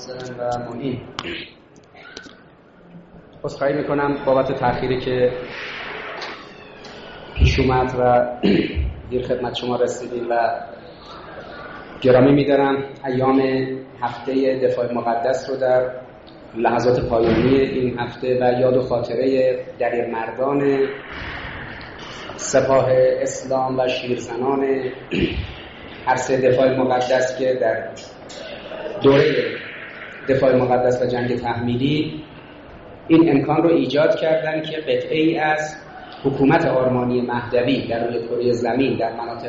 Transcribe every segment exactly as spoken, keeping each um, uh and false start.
ناصر و معین. عذرخواهی میکنم بابت تأخیری که پیش اومد و دیر خدمت شما رسیدیم و گرامی میدارم ایام هفته دفاع مقدس رو در لحظات پایانی این هفته و یاد و خاطره دلیرمردان سپاه اسلام و شیرزنان عرصه دفاع مقدس که در دوره دفاع مقدس و جنگ تحمیلی این امکان رو ایجاد کردن که قطعه‌ای از حکومت آرمانی مهدوی در روی کره زمین در مناطق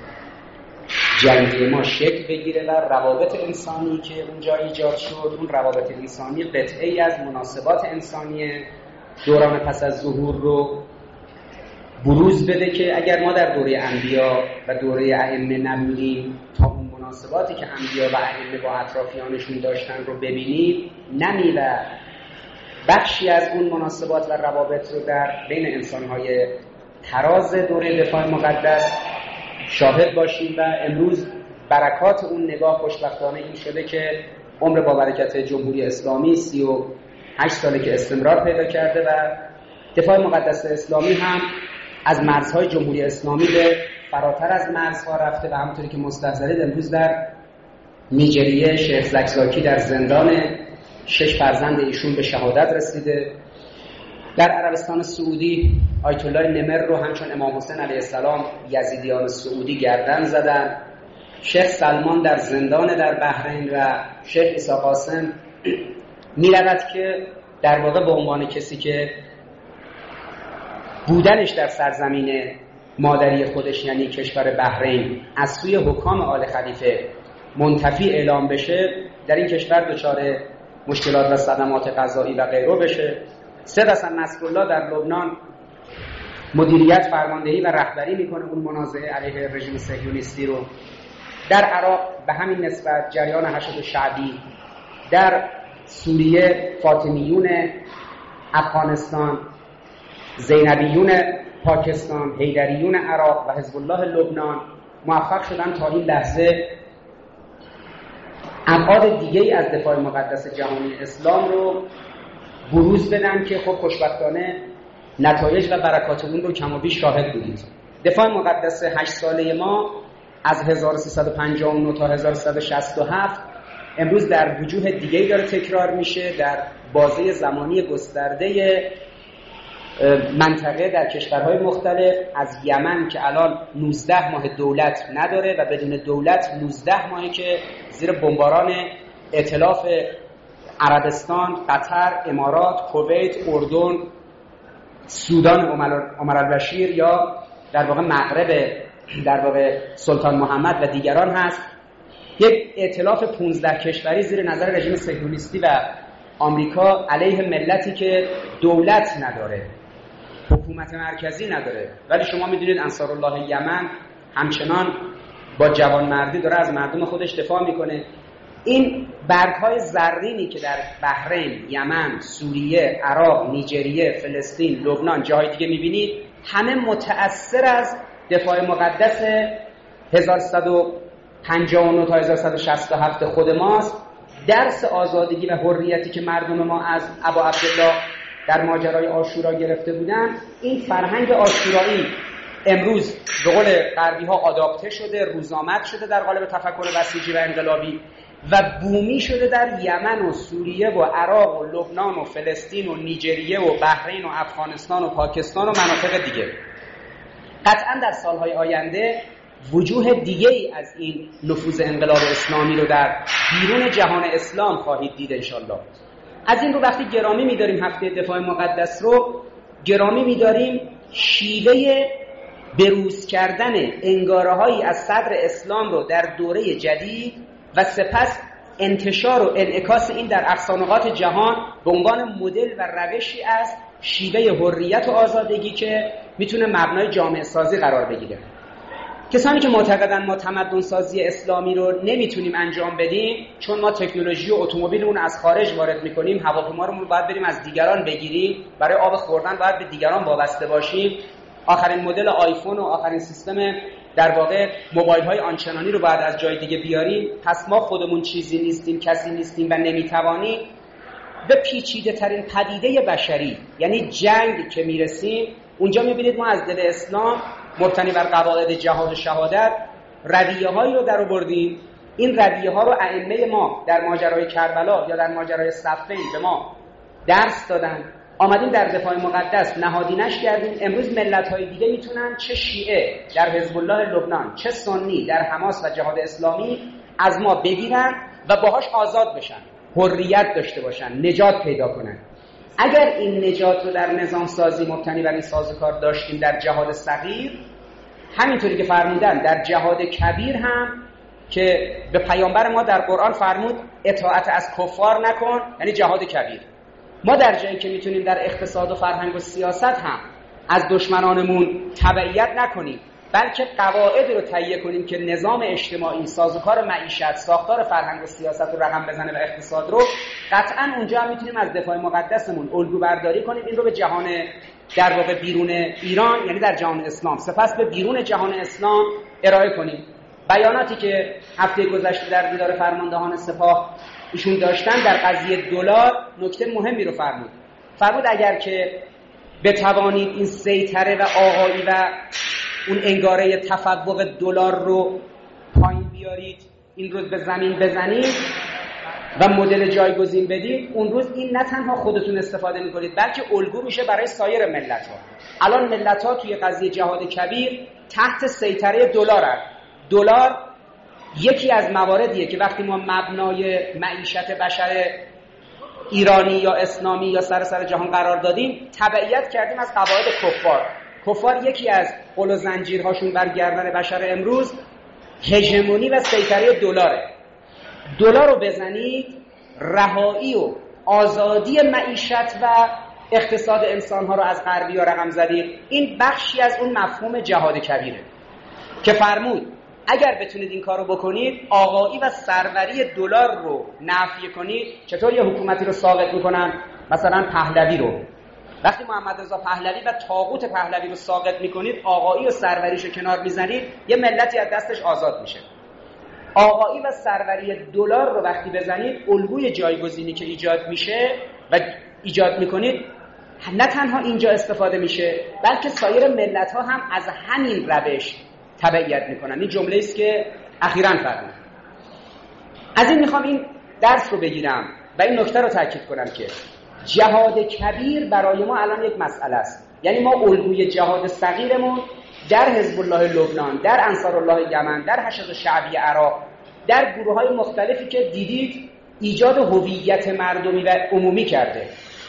جنگی ما شکل بگیره و روابط انسانی که اونجا ایجاد شد، اون روابط انسانی قطعه‌ای از مناسبات انسانی دوران پس از ظهور رو بروز بده که اگر ما در دوره انبیا و دوره ائمه نبودیم تا اون مناسباتی که انبیا و ائمه با اطرافیانشون داشتن رو ببینیم نمی و بخشی از اون مناسبات و روابط رو در بین انسان‌های تراز دوره دفاع مقدس شاهد باشیم و امروز برکات اون نگاه خوشبختانه این شده که عمر با برکت جمهوری اسلامی سی و هشت ساله که استمرار پیدا کرده و دفاع مقدس اسلامی هم از مرزهای جمهوری اسلامی به فراتر از مرزها رفته و همونطوری که مستحضرید امروز در نیجریه شیخ زکزاکی در زندان شش فرزند ایشون به شهادت رسیده. در عربستان سعودی آیت الله نمر رو همچون امام حسین علیه السلام یزیدیان سعودی گردن زدن. شیخ سلمان در زندان در بحرین و شیخ عیسی قاسم می‌رود که در واقع به عنوان کسی که بودنش در سرزمین مادری خودش یعنی کشور بحرین از سوی حکام آل خلیفه منتفی اعلام بشه، در این کشور دچار مشکلات و صدمات قضایی و غیره بشه. سید حسن نصرالله در لبنان مدیریت، فرماندهی و رهبری میکنه اون منازعه علیه رژیم صهیونیستی رو. در عراق به همین نسبت جریان حشد شعبی، در سوریه فاطمیون افغانستان، زینبیون پاکستان، حیدریون عراق و حزب الله لبنان موفق شدن تا این لحظه ابعاد دیگه‌ای از دفاع مقدس جهانی اسلام رو بروز بدن که خب خوشبختانه نتایج و برکات اون رو کم و بیش شاهد بودید. دفاع مقدس هشت ساله ما از هزار و سیصد و پنجاه و نه تا هزار و سیصد و شصت و هفت امروز در وجوه دیگه‌ای داره تکرار میشه در بازه زمانی گسترده منطقه در کشورهای مختلف، از یمن که الان نوزده ماه دولت نداره و بدون دولت نوزده ماهی که زیر بمباران ائتلاف عربستان، قطر، امارات، کویت، اردن، سودان عمر البشیر یا در واقع مغرب در واقع سلطان محمد و دیگران هست. یک ائتلاف پانزده کشوری زیر نظر رژیم صهیونیستی و آمریکا علیه ملتی که دولت نداره، حکومت مرکزی نداره. ولی شما میدونید انصارالله یمن همچنان با جوانمردی داره از مردم خودش دفاع میکنه. این برگ‌های زرینی که در بحرین، یمن، سوریه، عراق، نیجریه، فلسطین، لبنان، جاهای دیگه میبینید همه متأثر از دفاع مقدس هزار و سیصد و پنجاه و نه تا هزار و سیصد و شصت و هفت خود ماست. درس آزادگی و حریتی که مردم ما از ابا عبدالله در ماجرای عاشورا گرفته بودن، این فرهنگ عاشورایی امروز به قول غربی ها آداپته شده، روزآمد شده در قالب تفکر بسیجی و انقلابی و بومی شده در یمن و سوریه و عراق و لبنان و فلسطین و نیجریه و بحرین و افغانستان و پاکستان و مناطق دیگه. قطعا در سالهای آینده وجوه دیگه ای از این نفوذ انقلاب اسلامی رو در بیرون جهان اسلام خواهید دید انشالله. از این رو وقتی گرامی می‌داریم هفته دفاع مقدس رو، گرامی می‌داریم شیوه بروز کردن انگاره‌هایی از صدر اسلام رو در دوره جدید و سپس انتشار و انعکاس این در اقصانقاط جهان به عنوان مدل و روشی از شیوه حریت و آزادگی که میتونه مبنای جامعه سازی قرار بگیره. کسانی که معتقدن ما تمدن سازی اسلامی رو نمیتونیم انجام بدیم چون ما تکنولوژی و اتومبیلمون از خارج وارد میکنیم، هواپیما رو باید بریم از دیگران بگیریم، برای آب خوردن باید به دیگران وابسته باشیم، آخرین مدل آیفون و آخرین سیستم در واقع موبایل های آنچنانی رو باید از جای دیگه بیاریم، پس ما خودمون چیزی نیستیم، کسی نیستیم و نمیتوانیم. به پیچیده ترین پدیده بشری یعنی جنگ که میرسیم، اونجا میبینید ما از دل اسلام مبتنی بر قواعد جهاد و شهادت رویه هایی رو در آوردیم. این رویه ها رو ائمه ما در ماجرای کربلا یا در ماجرای صفین به ما درس دادن. آمدیم در دفاع مقدس نهادینش کردیم. امروز ملت‌های دیگه میتونن، چه شیعه در حزب الله لبنان، چه سنی در حماس و جهاد اسلامی، از ما بگیرن و باهاش آزاد بشن، حریت داشته باشن، نجات پیدا کنن. اگر این نجات رو در نظام سازی مبتنی بر این سازوکار داشتیم در جهاد صغیر، همینطوری که فرمودن در جهاد کبیر هم که به پیامبر ما در قرآن فرمود اطاعت از کفار نکن، یعنی جهاد کبیر. ما در جایی که میتونیم در اقتصاد و فرهنگ و سیاست هم از دشمنانمون تبعیت نکنیم، بلکه قواعد رو تهیه کنیم که نظام اجتماعی، سازوکار معیشت، ساختار فرهنگ و سیاست رو رقم بزنه و اقتصاد رو، قطعا اونجا هم میتونیم از دفاع مقدسمون الگو برداری کنیم، این رو به جهان در واقع بیرون ایران، یعنی در جهان اسلام، سپس به بیرون جهان اسلام ارائه کنیم. بیاناتی که هفته گذشته در دیدار فرماندهان سپاه ایشون داشتن در قضیه دلار نکته مهمی رو فرمود. فرمود اگر که بتوانید این سیطره و آقایی و اون انگاره تفوق دلار رو پایین بیارید، این رو به زمین بزنید و مدل جایگزین بدید، اون روز این نه تنها خودتون استفاده میکنید بلکه الگو میشه برای سایر ملت ها. الان ملت ها توی قضیه جهاد کبیر تحت سیطره دلارن. دلار یکی از مواردیه که وقتی ما مبنای معیشت بشر ایرانی یا اسلامی یا سر سر جهان قرار دادیم، تبعیت کردیم از قواعد کفار. کفار یکی از قل و زنجیرهاشون بر گردن بشر امروز هژمونی و سیطره دلاره. دلار رو بزنید، رهایی و آزادی معیشت و اقتصاد انسان‌ها رو از غربی‌ها رقم زدید. این بخشی از اون مفهوم جهاد کبیره که فرمود اگر بتونید این کارو بکنید، آقایی و سروری دلار رو نفی کنید. چطور یه حکومتی رو ساقط میکنن؟ مثلا پهلوی رو، وقتی محمد رضا پهلوی و طاغوت پهلوی رو ساقط میکنید، آقایی و سروریشو کنار میزنید، یه ملتی از دستش آزاد میشه. آقایی و سروری دلار رو وقتی بزنید، الگوی جایگزینی که ایجاد میشه و ایجاد میکنید، نه تنها اینجا استفاده میشه بلکه سایر ملت ها هم از همین روش تبعیت میکنن. این جمله است که اخیراً فرمود. از این میخوام این درس رو بگیرم و این نکته رو تاکید کنم که جهاد کبیر برای ما الان یک مسئله است. یعنی ما الگوی جهاد صغیرمون در حزب الله لبنان، در انصار الله یمن، در حشد شعبی عراق، در گروه‌های مختلفی که دیدید ایجاد هویت مردمی و عمومی کرده.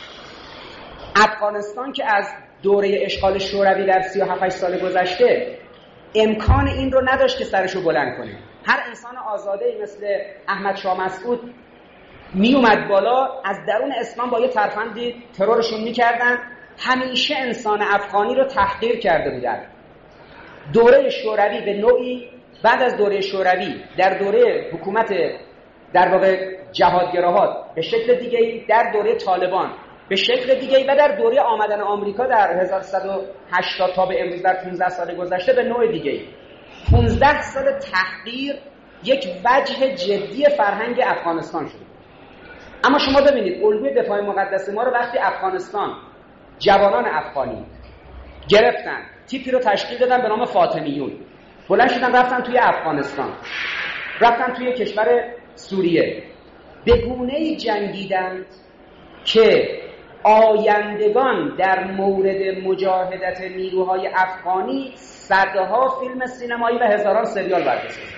افغانستان که از دوره اشغال شوروی در سی و هفت سال گذشته امکان این رو نداشت که سرشو بلند کنه. هر انسان آزاده‌ای مثل احمد شاه مسعود می اومد بالا، از درون اسلام با یه ترفندی ترورشون میکردن. همیشه انسان افغانی رو تحقیر کرده بودن. دوره شوروی به نوعی، بعد از دوره شوروی در دوره حکومت در واقع جهادگراها به شکل دیگه‌ای، در دوره طالبان به شکل دیگه‌ای و در دوره آمدن آمریکا در هزار و سیصد و هشتاد تا به امروز در پانزده سال گذشته به نوع دیگه‌ای. پانزده سال تحقیر یک وجه جدی فرهنگ افغانستان شد. اما شما ببینید الگوی دفاع مقدس ما رو وقتی افغانستان جوانان افغانی گرفتن، تیپی رو تشکیل دادن به نام فاطمیون، بلند شدن رفتن توی افغانستان، رفتن توی کشور سوریه، به گونه‌ای جنگیدند که آیندگان در مورد مجاهدت نیروهای افغانی صدها فیلم سینمایی و هزاران سریال برگزیدند.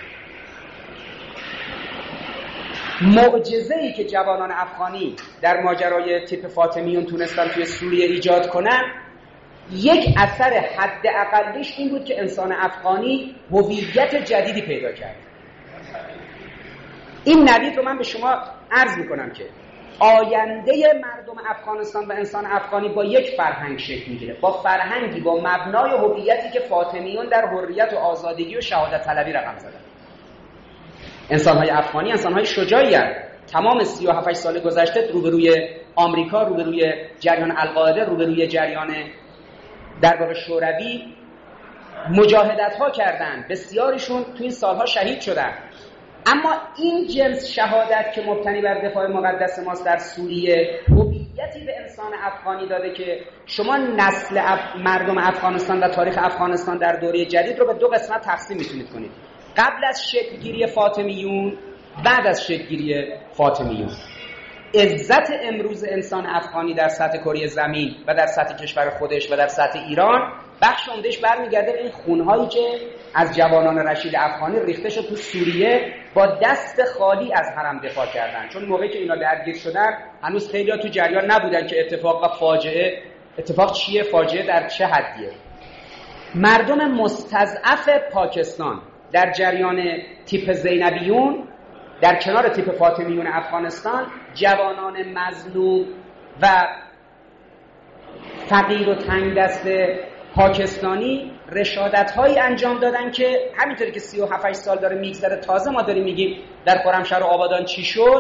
معجزه‌ای که جوانان افغانی در ماجرای تیپ فاطمیون تونستن توی سوریه ایجاد کنن، یک اثر حداقلیش این بود که انسان افغانی هویت جدیدی پیدا کرد. این نوید رو من به شما عرض میکنم که آینده مردم افغانستان و انسان افغانی با یک فرهنگ شکل میگیره، با فرهنگی با مبنای هویتی که فاطمیون در حریت و آزادگی و شهادت طلبی رقم زدن. انسان‌های افغانی انسان‌های شجاعی هستند. تمام سی و هفت سال گذشته روبروی آمریکا، روبروی جریان القاعده، روبروی جریان در واقع شوروی مجاهدت ها کردن، بسیاریشون تو این سالها شهید شدن. اما این جنس شهادت که مبتنی بر دفاع مقدس ماست در سوریه، هویتی به انسان افغانی داده که شما نسل اف... مردم افغانستان و تاریخ افغانستان در دوره جدید رو به دو قسمت تقسیم میتونید کنید: قبل از شکلگیری فاطمیون، بعد از شکلگیری فاطمیون. عزت امروز انسان افغانی در سطح کره زمین و در سطح کشور خودش و در سطح ایران، بخش عمده‌اش برمیگرده به این خونهایی که از جوانان رشید افغانی ریخته شد تو سوریه، با دست خالی از حرم دفاع کردن. چون موقعی که اینا درگیر شدن هنوز خیلی‌ها تو جریان نبودن که اتفاق و فاجعه، اتفاق چیه، فاجعه در چه حدیه. مردم مستضعف پاکستان در جریان تیپ زینبیون در کنار تیپ فاطمیون افغانستان، جوانان مظلوم و فقیر و تنگ دست پاکستانی رشادت‌هایی انجام دادن که همینطوری که سی و هفت سال داره میگذره، تازه ما داریم میگیم در خرمشهر و آبادان چی شد،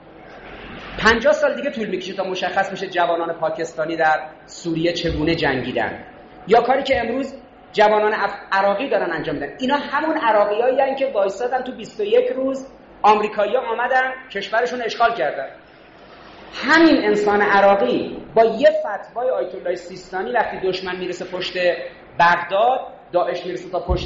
پنجاه سال دیگه طول میکشه تا مشخص میشه جوانان پاکستانی در سوریه چگونه جنگیدن. یا کاری که امروز جوانان عراقی دارن انجام میدن. اینا همون عراقیایی هستن که وایسادن تو بیست و یک روز آمریکایی‌ها آمدن کشورشون اشغال کردن. همین انسان عراقی با یه فتوای آیت الله سیستانی وقتی دشمن میرسه پشت بغداد، داعش میرسه تا پشت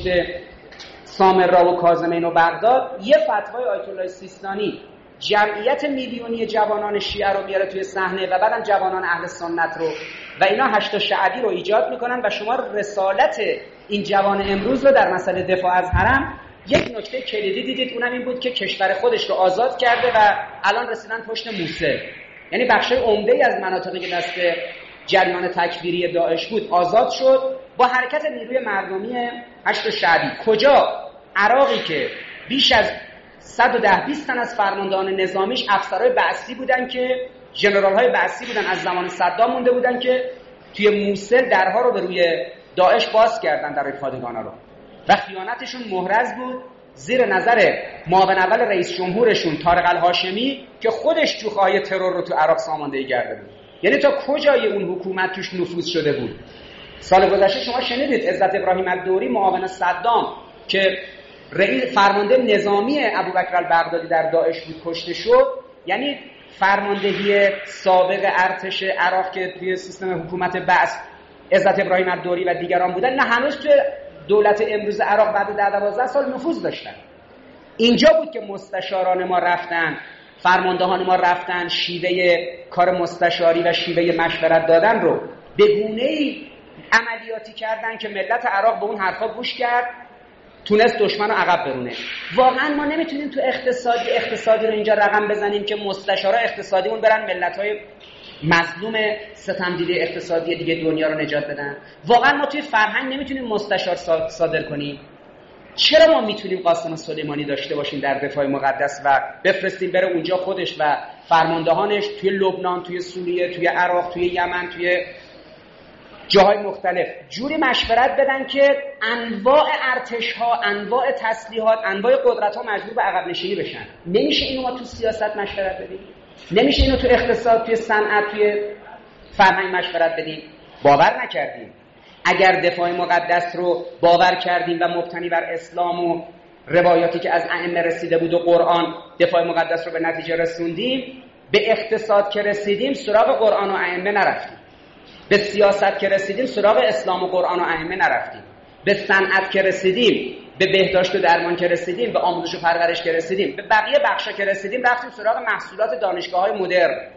سامرا و کاظمین و بغداد، یه فتوای آیت الله سیستانی جمعیت میلیونی جوانان شیعه رو میاره توی صحنه و بعدم جوانان اهل سنت رو، و اینا هشت شعبی رو ایجاد میکنن و شما رسالت این جوان امروز رو در مسئله دفاع از حرم یک نکته کلیدی دیدید، اونم این بود که کشور خودش رو آزاد کرده و الان رسیدن پشت موصل. یعنی بخش عمده‌ای از مناطقی که دست جریان تکفیری داعش بود آزاد شد با حرکت نیروی مردمی هشت شعبی. کجا؟ عراقی که بیش از صد و ده بیست تن از فرماندهان نظامیش افسرهای بعثی بودن که ژنرال‌های بعثی بودن، از زمان صدام مونده بودن که توی موصل درها رو به روی داعش باز کردن، در پادگانا رو، و خیانتشون محرز بود زیر نظر معاون اول رئیس جمهورشون طارق الهاشمی که خودش جوخه‌های ترور رو تو عراق ساماندهی کرده بود. یعنی تا کجای اون حکومت توش نفوذ شده بود. سال گذشته شما شنیدید عزت ابراهیم الدوری معاون صدام که رئیس فرمانده نظامی ابوبکر البغدادی در داعش بود کشته شد. یعنی فرماندهی سابق ارتش عراق که توی سیستم حکومت بعث عزت ابراهیم الدوری و دیگران بودن، نه هنوز توی دولت امروز عراق بعد در دوازده سال نفوذ داشتن. اینجا بود که مستشاران ما رفتن، فرماندهان ما رفتن، شیوه کار مستشاری و شیوه مشورت دادن رو به گونه‌ای عملیاتی کردن که ملت عراق به اون حرفا گوش کرد، تونست دشمن رو عقب برونه. واقعا ما نمیتونیم تو اقتصادی اقتصادی رو اینجا رقم بزنیم که مستشارا اقتصادیمون برن ملت‌های مظلوم ستم دیده اقتصادی دیگه دنیا رو نجات بدن. واقعا ما توی فرهنگ نمیتونیم مستشار صادر کنیم. چرا ما میتونیم قاسم سلیمانی داشته باشیم در دفاع مقدس و بفرستیم بره اونجا خودش و فرماندهانش توی لبنان، توی سوریه، توی عراق، توی یمن، توی جاهای مختلف جوری مشورت بدن که انواع ارتش‌ها، انواع تسلیحات، انواع قدرت‌ها مجبور به عقب نشینی بشن؟ نمیشه اینو ما تو سیاست مشورت بدیم؟ نمیشه اینو تو اقتصاد، توی صنعت، توی فرهنگ مشورت بدیم؟ باور نکردیم. اگر دفاع مقدس رو باور کردیم و مبتنی بر اسلام و روایاتی که از ائمه رسیده بود و قرآن دفاع مقدس رو به نتیجه رسوندیم، به اقتصاد که رسیدیم سراغ قرآن و ائمه نرفتیم. به سیاست که رسیدیم سراغ اسلام و قرآن و ائمه نرفتیم. به صنعت که رسیدیم، به بهداشت و درمان که رسیدیم، به آموزش و پرورش که رسیدیم، به بقیه بخشا که رسیدیم رفتیم سراغ محصولات دانشگاه‌های مدرن.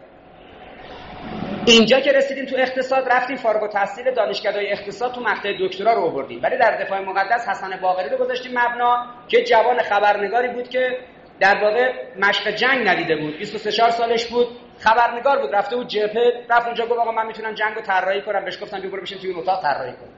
اینجا که رسیدیم تو اقتصاد رفتیم فارغ التحصیل دانشکده‌های اقتصاد تو مقطع دکترا رو آوردیم. ولی در دفاع مقدس حسن باقری رو گذاشتیم مبنا که جوان خبرنگاری بود که در واقع مشق جنگ ندیده بود، بیست و سه چهار سالش بود، خبرنگار بود، رفته بود جبهه، رفت اونجا گفت آقا من میتونم جنگو طراحی کنم. بهش گفتم بیا برو بشین توی اون اتاق طراحی کن.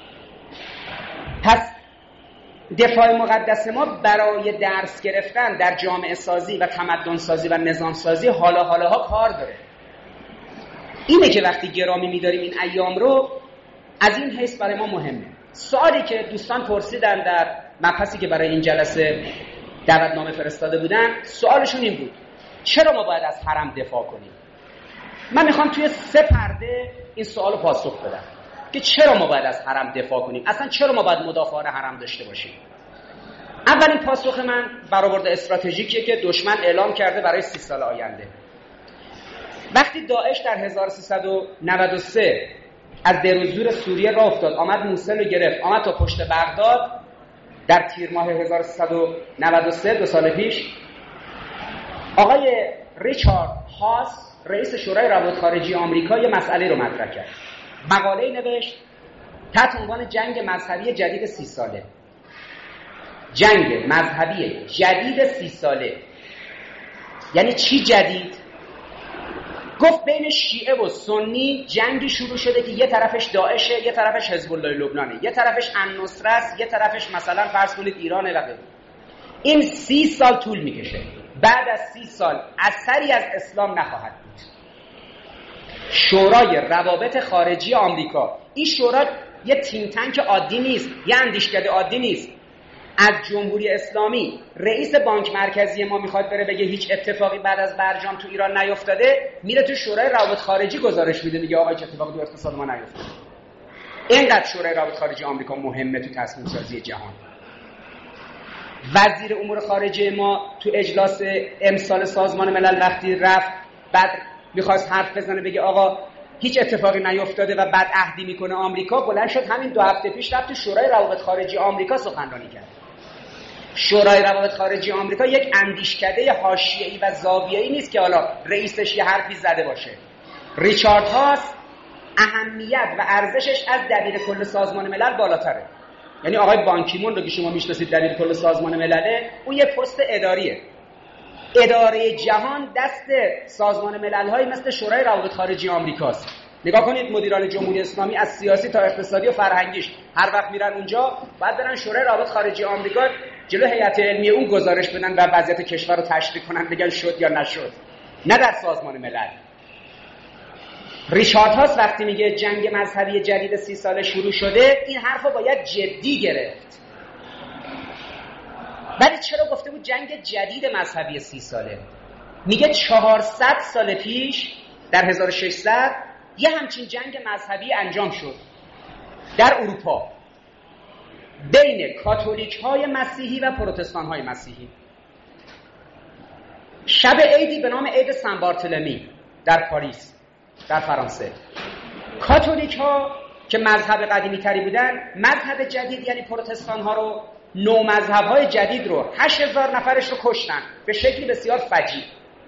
پس دفاع مقدس ما برای درس گرفتن در جامعه سازی و تمدن سازی و نظام سازی حالا حالاها کار داره. اینه که وقتی گرامی می‌داریم این ایام رو، از این حیث برای ما مهمه. سوالی که دوستان پرسیدن در مبحثی که برای این جلسه دعوتنامه فرستاده بودن، سوالشون این بود چرا ما باید از حرم دفاع کنیم؟ من میخوام توی سه پرده این سوالو پاسخ بدم. که چرا ما باید از حرم دفاع کنیم، اصلا چرا ما باید مدافعان حرم داشته باشیم. اولین پاسخ من برآورد استراتژیکیه که دشمن اعلام کرده برای سی سال آینده. وقتی داعش در هزار و سیصد و نود و سه از دیروزور سوریه راه افتاد، آمد موصل رو گرفت، آمد تا پشت بغداد در تیر ماه هزار و سیصد و نود و سه، دو سال پیش، آقای ریچارد هاس رئیس شورای روابط خارجی آمریکا یه مسئله رو مطرح کرد. مقاله نوشت تحت عنوان جنگ مذهبی جدید سی ساله. جنگ مذهبی جدید سی ساله یعنی چی جدید؟ گفت بین شیعه و سنی جنگی شروع شده که یه طرفش داعشه، یه طرفش حزب الله لبنانه، یه طرفش النصره است، یه طرفش مثلا فرض کنید ایرانه و غیره. این سی سال طول میکشه. بعد از سی سال اثری از اسلام نخواهد بود. شورای روابط خارجی آمریکا، این شورا یه تیم تانک عادی نیست، یه اندیشکده عادی نیست. از جمهوری اسلامی رئیس بانک مرکزی ما میخواد بره بگه هیچ اتفاقی بعد از برجام تو ایران نیفتاده، میره تو شورای روابط خارجی گزارش میده، میگه آقا چه اتفاقی تو اقتصاد ما نیفتاده. اینقدر شورای روابط خارجی آمریکا مهمه تو تصمیم سازی جهان. وزیر امور خارجه ما تو اجلاس امسال سازمان ملل وقتی رفت، بعد میخواست حرف بزنه بگه آقا هیچ اتفاقی نیفتاده و بعد عهدی میکنه آمریکا، بلند شد همین دو هفته پیش رفت تو شورای روابط خارجی آمریکا سخنرانی کرد. شورای روابط خارجی آمریکا یک اندیشکده حاشیه‌ای و زاویه‌ای نیست که حالا رئیسش یه حرفی زده باشه. ریچارد هاس اهمیت و ارزشش از دبیر کل سازمان ملل بالاتره. یعنی آقای بانکیمون رو که شما میشناسید دبیر کل سازمان ملله، اون یه پست اداریه. اداره جهان دست سازمان ملل‌های مثل شورای روابط خارجی آمریکاست. نگاه کنید مدیران جمهوری اسلامی از سیاسی تا اقتصادی و فرهنگیش هر وقت میرن اونجا باید برن شورای روابط خارجی آمریکا جلو هیئت علمی اون گزارش بدن و وضعیت کشور رو تشریح کنن، بگن شد یا نشد، نه در سازمان ملل. ریچارد هاس وقتی میگه جنگ مذهبی جدید سی ساله شروع شده، این حرفو باید جدی گرفت. ولی چرا گفته بود جنگ جدید مذهبی سی ساله؟ میگه چهارصد سال پیش در هزار و ششصد یه همچین جنگ مذهبی انجام شد در اروپا بین کاتولیک های مسیحی و پروتستان های مسیحی. شب عیدی به نام عید سن بارتلمی در پاریس در فرانسه. کاتولیک ها که مذهب قدیمی تری بودن، مذهب جدید یعنی پروتستان ها رو، نو مذهب های جدید رو، هشت هزار نفرش رو کشتن به شکلی بسیار فجیع.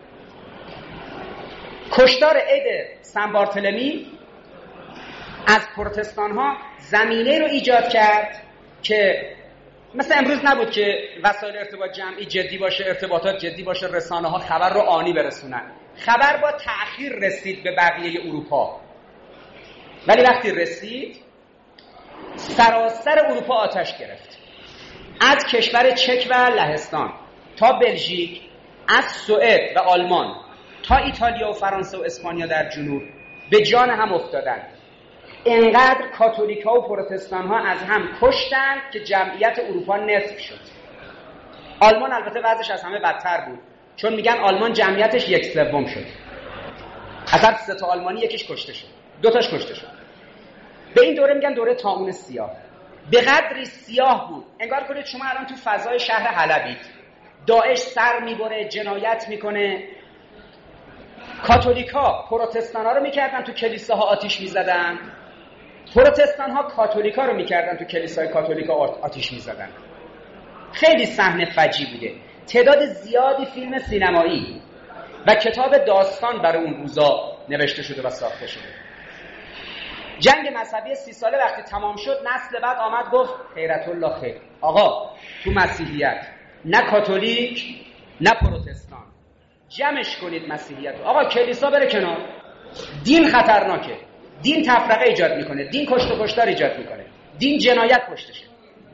کشتار عید سن بارتلمی از پروتستان ها زمینه رو ایجاد کرد که مثل امروز نبود که وسایل ارتباط جمعی جدی باشه، ارتباطات جدی باشه، رسانه ها خبر رو آنی برسونن. خبر با تأخیر رسید به بقیه اروپا، ولی وقتی رسید سراسر اروپا آتش گرفت. از کشور چک و لهستان تا بلژیک، از سوئد و آلمان تا ایتالیا و فرانسه و اسپانیا در جنوب به جان هم افتادن. اینقدر کاتولیک ها و پروتستان ها از هم کشتن که جمعیت اروپا نصف شد. آلمان البته وضعش از همه بدتر بود، چون میگن آلمان جمعیتش یک سوم شد. اصلا سه تا آلمانی یکیش کشته شد، دو تاش کشته شد. به این دوره میگن دوره طاعون سیاه. به قدری سیاه بود انگار کنید شما الان تو فضای شهر حلبید، داعش سر میبره، جنایت میکنه. کاتولیکا پروتستانا رو میکردن تو کلیساها آتیش میزدن، پروتستان‌ها کاتولیکا رو میکردن تو کلیسای کاتولیکا آتیش میزدن. خیلی صحنه فجیع بوده. تعداد زیادی فیلم سینمایی و کتاب داستان برای اون روزا نوشته شده و ساخته شده. جنگ مذهبی سی ساله وقتی تمام شد، نسل بعد آمد گفت خیرت الله خیر، آقا تو مسیحیت نه کاتولیک نه پروتستان، جمعش کنید مسیحیت. آقا کلیسا بره کنار، دین خطرناکه، دین تفرقه ایجاد میکنه، دین کشت و کشتار ایجاد میکنه، دین جنایت پشتشه.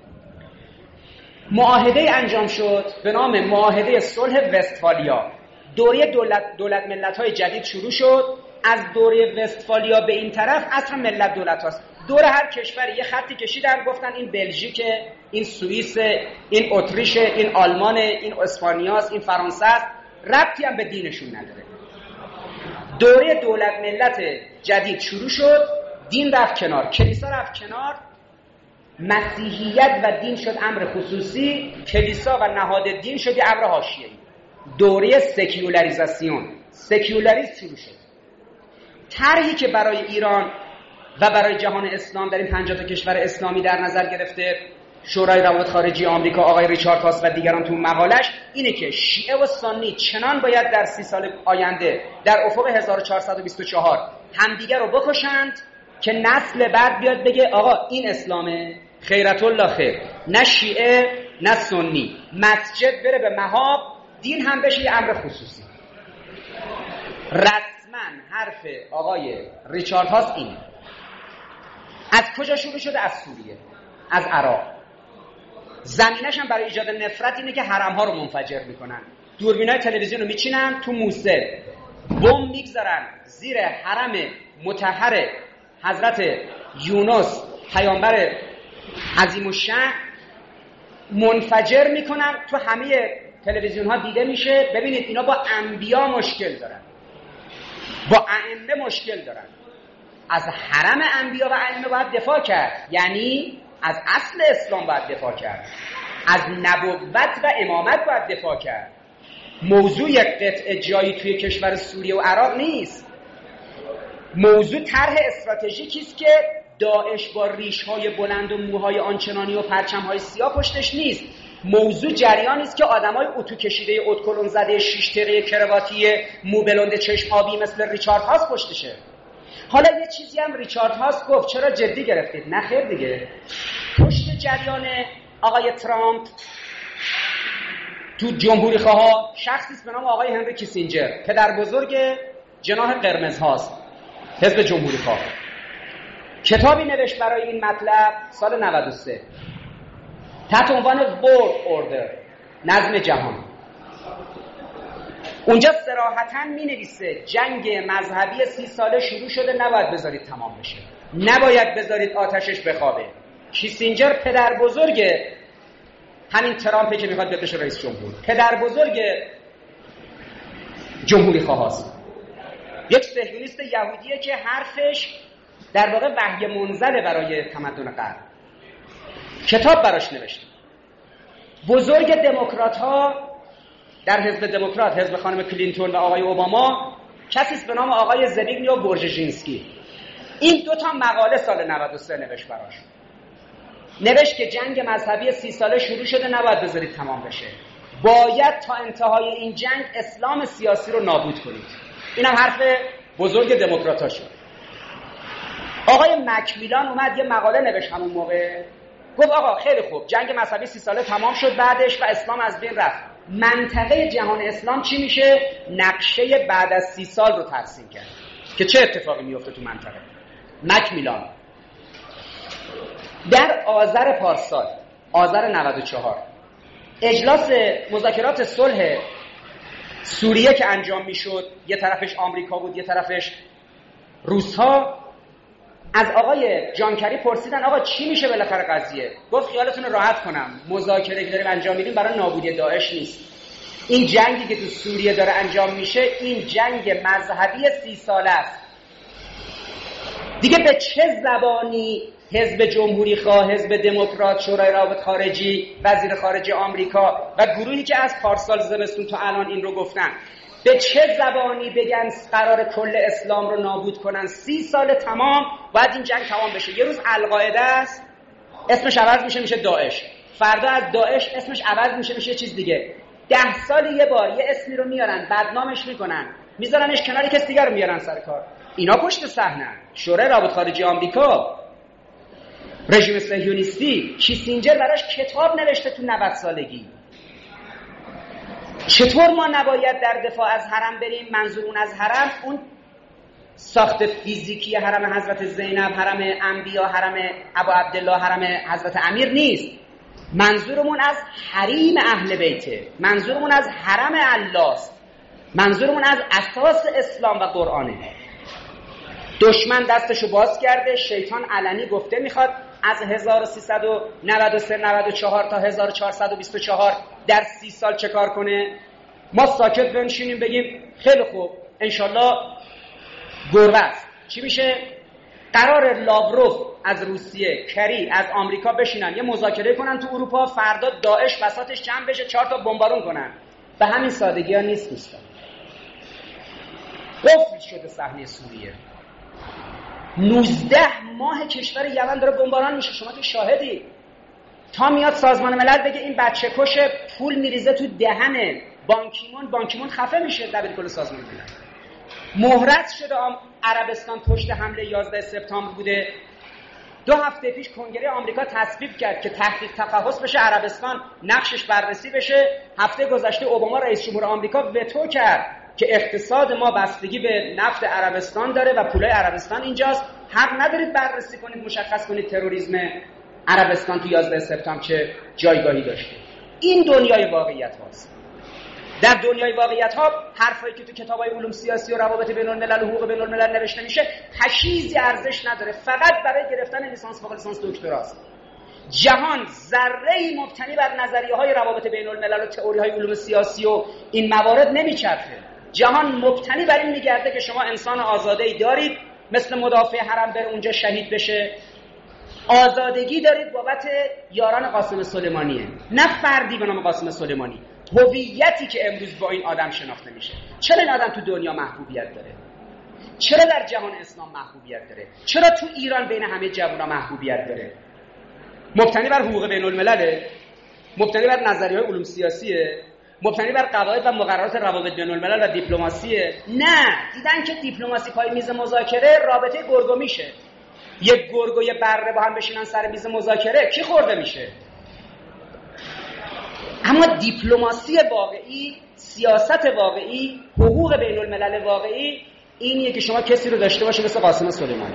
معاهده انجام شد به نام معاهده صلح وستفالیا. دوره دولت دولت ملت‌های جدید شروع شد. از دوره وستفالیا به این طرف عصر ملت دولت هاست. دور هر کشوری یه خطی کشیدن، گفتن این بلژیک، این سوئیس، این اتریش، این آلمان، این اسپانیاست، این فرانسه است. ربطی هم به دینشون نداره. دوره دولت ملت جدید شروع شد. دین رفت کنار، کلیسا رفت کنار، مسیحیت و دین شد امر خصوصی، کلیسا و نهاد دین شد امر حاشیه‌ای. دوره سکیولاریزاسیون، سکیولاریسم شروع شد. طرحی که برای ایران و برای جهان اسلام در این پنجاه تا کشور اسلامی در نظر گرفته شورای روابط خارجی آمریکا آقای ریچارد هاس و دیگران تو مقالش اینه که شیعه و سنی چنان باید در سی سال آینده در افق هزار و چهارصد و بیست و چهار همدیگر رو بکشند که نسل بعد بیاد بگه آقا این اسلامه، خیرت الله خیر، نه شیعه نه سنی، مسجد بره به مهاب، دین هم بشه یه امر خصوصی. رسما حرف آقای ریچارد هاس اینه. از کجا شروع شده؟ از سوریه، از عراق. زمینش هم برای ایجاد نفرت اینه که حرم‌ها رو منفجر میکنن، دوربینای تلویزیون رو میچینن تو موسل، بمب میگذارن زیر حرم مطهر حضرت یونس پیامبر عظیم الشأن، منفجر میکنن، تو همه تلویزیون ها دیده میشه. ببینید اینا با انبیا مشکل دارن، با ائمه مشکل دارن. از حرم انبیا و ائمه باید دفاع کرد، یعنی از اصل اسلام باید دفاع کرد، از نبوت و امامت باید دفاع کرد. موضوع یک قطعه جایی توی کشور سوریه و عراق نیست. موضوع طرح استراتژیکی است که داعش با ریش‌های بلند و موهای آنچنانی و پرچم‌های سیاه پشتش نیست. موضوع جریانی است که آدمای اتو کشیده اتکلون زده شش تقه کرواتی مو بلند چشم آبی مثل ریچارد هاس پشتشه. حالا یه چیزی هم ریچارد هاس گفت، چرا جدی گرفتید؟ نه خیر دیگه. پشت جریان آقای ترامپ تو جمهوری خواه شخصی است به نام آقای هنری کیسینجر، پدر بزرگ جناح قرمز هاست، حزب جمهوری خواه. کتابی نوشت برای این مطلب سال نود و سه تحت عنوان ورلد اوردر، نظم جهان. اونجا صراحتاً می نویسه جنگ مذهبی سی ساله شروع شده، نباید بذارید تمام بشه، نباید بذارید آتشش بخوابه. کیسینجر پدر بزرگ همین ترامپه که میخواد بشه رئیس جمهور، پدر بزرگ جمهوری خواه هست. یک صهیونیست یهودیه که حرفش در واقع وحی منزله برای تمدن غرب. کتاب براش نوشته. بزرگ دموکرات ها در حزب دموکرات، حزب خانم کلینتون و آقای اوباما، کسی به نام آقای زبیگنیو بورژژینسکی، این دو تا مقاله سال نود و سه نوشت براش. نوشت که جنگ مذهبی سی ساله شروع شده، نباید بذارید تمام بشه، باید تا انتهای این جنگ اسلام سیاسی رو نابود کنید. اینم حرف بزرگ دموکرات‌ها شد. آقای مکمیلان اومد یه مقاله نوشت همون موقع، گفت آقا خیلی خوب، جنگ مذهبی سی ساله تمام شد بعدش و اسلام از بین رفت، منطقه جهان اسلام چی میشه؟ نقشه بعد از سی سال رو ترسیم کرد که چه اتفاقی میفته تو منطقه. مکمیلان در آذر پارسال، آذر نود و چهار، اجلاس مذاکرات صلح سوریه که انجام میشد، یه طرفش آمریکا بود یه طرفش روس‌ها، از آقای جانکری پرسیدن آقا چی میشه بالاخره قضیه؟ گفت خیالتون رو راحت کنم، مذاکره که داریم انجام میدیم برای نابودی داعش نیست. این جنگی که تو سوریه داره انجام میشه، این جنگ مذهبی سی ساله است. دیگه به چه زبانی حزب جمهوری خواه، حزب دموکرات، شورای روابط خارجی، وزیر خارجه آمریکا و گروهی که از پارسال زمستون تا الان این رو گفتن، به چه زبانی بگن قرار کل اسلام رو نابود کنن؟ سی سال تمام باید این جنگ تمام بشه. یه روز القاعده است اسمش عوض میشه میشه داعش، فردا از داعش اسمش عوض میشه میشه چیز دیگه. ده سال یه بار یه اسمی رو میارن، بدنامش میکنن، میذارنش کنار کسی دیگر رو میارن سر کار. اینا پشت صحنه. شورای روابط خارجی آمریکا، رژیم صهیونیستی، کیسینجر براش کتاب نوشته تو نود سالگی. چطور ما نباید در دفاع از حرم بریم؟ منظور اون از حرم اون ساخت فیزیکی حرم حضرت زینب، حرم انبیا، حرم ابو عبدالله، حرم حضرت امیر نیست. منظورمون از حریم اهل بیته، منظورمون از حرم الله است، منظورمون از اساس اسلام و قرآنه. دشمن دستشو باز کرده، شیطان علنی گفته میخواد از هزار و سیصد و نود و سه نود و چهار تا هزار و چهارصد و بیست و چهار در سی سال چه کار کنه؟ ما ساکت بنشینیم بگیم خیلی خوب انشالله گربه است. چی میشه؟ قرار لاوروف از روسیه، کری از آمریکا بشینن یه مذاکره کنن تو اروپا، فردا داعش وسطش جمع بشه چهار تا بمبارون کنن. به همین سادگی ها نیست دوستان. قفل شده صحنه سوریه. نوزده ماه کشور یمن داره بمباران میشه، شما که شاهدی. تا میاد سازمان ملل بگه این بچه کش، پول میریزه تو دهن بانکیمون، بانکیمون خفه میشه. دبیر کل سازمان ملل مهرس شده. عربستان پشت حمله یازده سپتامبر بوده. دو هفته پیش کنگره آمریکا تصویب کرد که تحقیق تفحص بشه، عربستان نقشش بررسی بشه. هفته گذشته اوباما رئیس جمهور آمریکا وتو کرد که اقتصاد ما بستگی به نفت عربستان داره و پولای عربستان اینجاست، حق ندارید بررسی کنید مشخص کنید تروریسم عربستان تو یازده سپتامبر چه جایگاهی داشته. این دنیای واقعیت هاست. در دنیای واقعیت ها حرفایی که تو کتابای علوم سیاسی و روابط بین الملل و حقوق بین الملل نوشته میشه تشییزی ارزش نداره، فقط برای گرفتن لیسانس فوق لیسانس دکتراست. جهان ذره‌ای مبتنی بر نظریه‌های روابط بین الملل و تئوری‌های علوم سیاسی و این موارد نمیچرخه. جهان مبتنی بر این میگرده که شما انسان آزاده‌ای دارید، مثل مدافع حرم بره اونجا شهید بشه. آزادگی دارید بابت یاران قاسم سلیمانیه، نه فردی به نام قاسم سلیمانی. هویتی که امروز با این آدم شناخته میشه. چرا این آدم تو دنیا محبوبیت داره؟ چرا در جهان اسلام محبوبیت داره؟ چرا تو ایران بین همه جوونا محبوبیت داره؟ مبتنی بر حقوق بین الملله، مبتنی بر نظریه‌های علوم سیاسیه، مبتنی بر قواعد و مقررات روابط بین الملل و دیپلماسیه. نه، دیدن که دیپلماسی پای میز مذاکره رابطه گرگ و میشه. یک گرگ و یه بره با هم بشینن سر میز مذاکره، کی خورده میشه؟ اما دیپلماسی واقعی، سیاست واقعی، حقوق بین الملل واقعی اینیه که شما کسی رو داشته باشه مثل قاسم سلیمانی.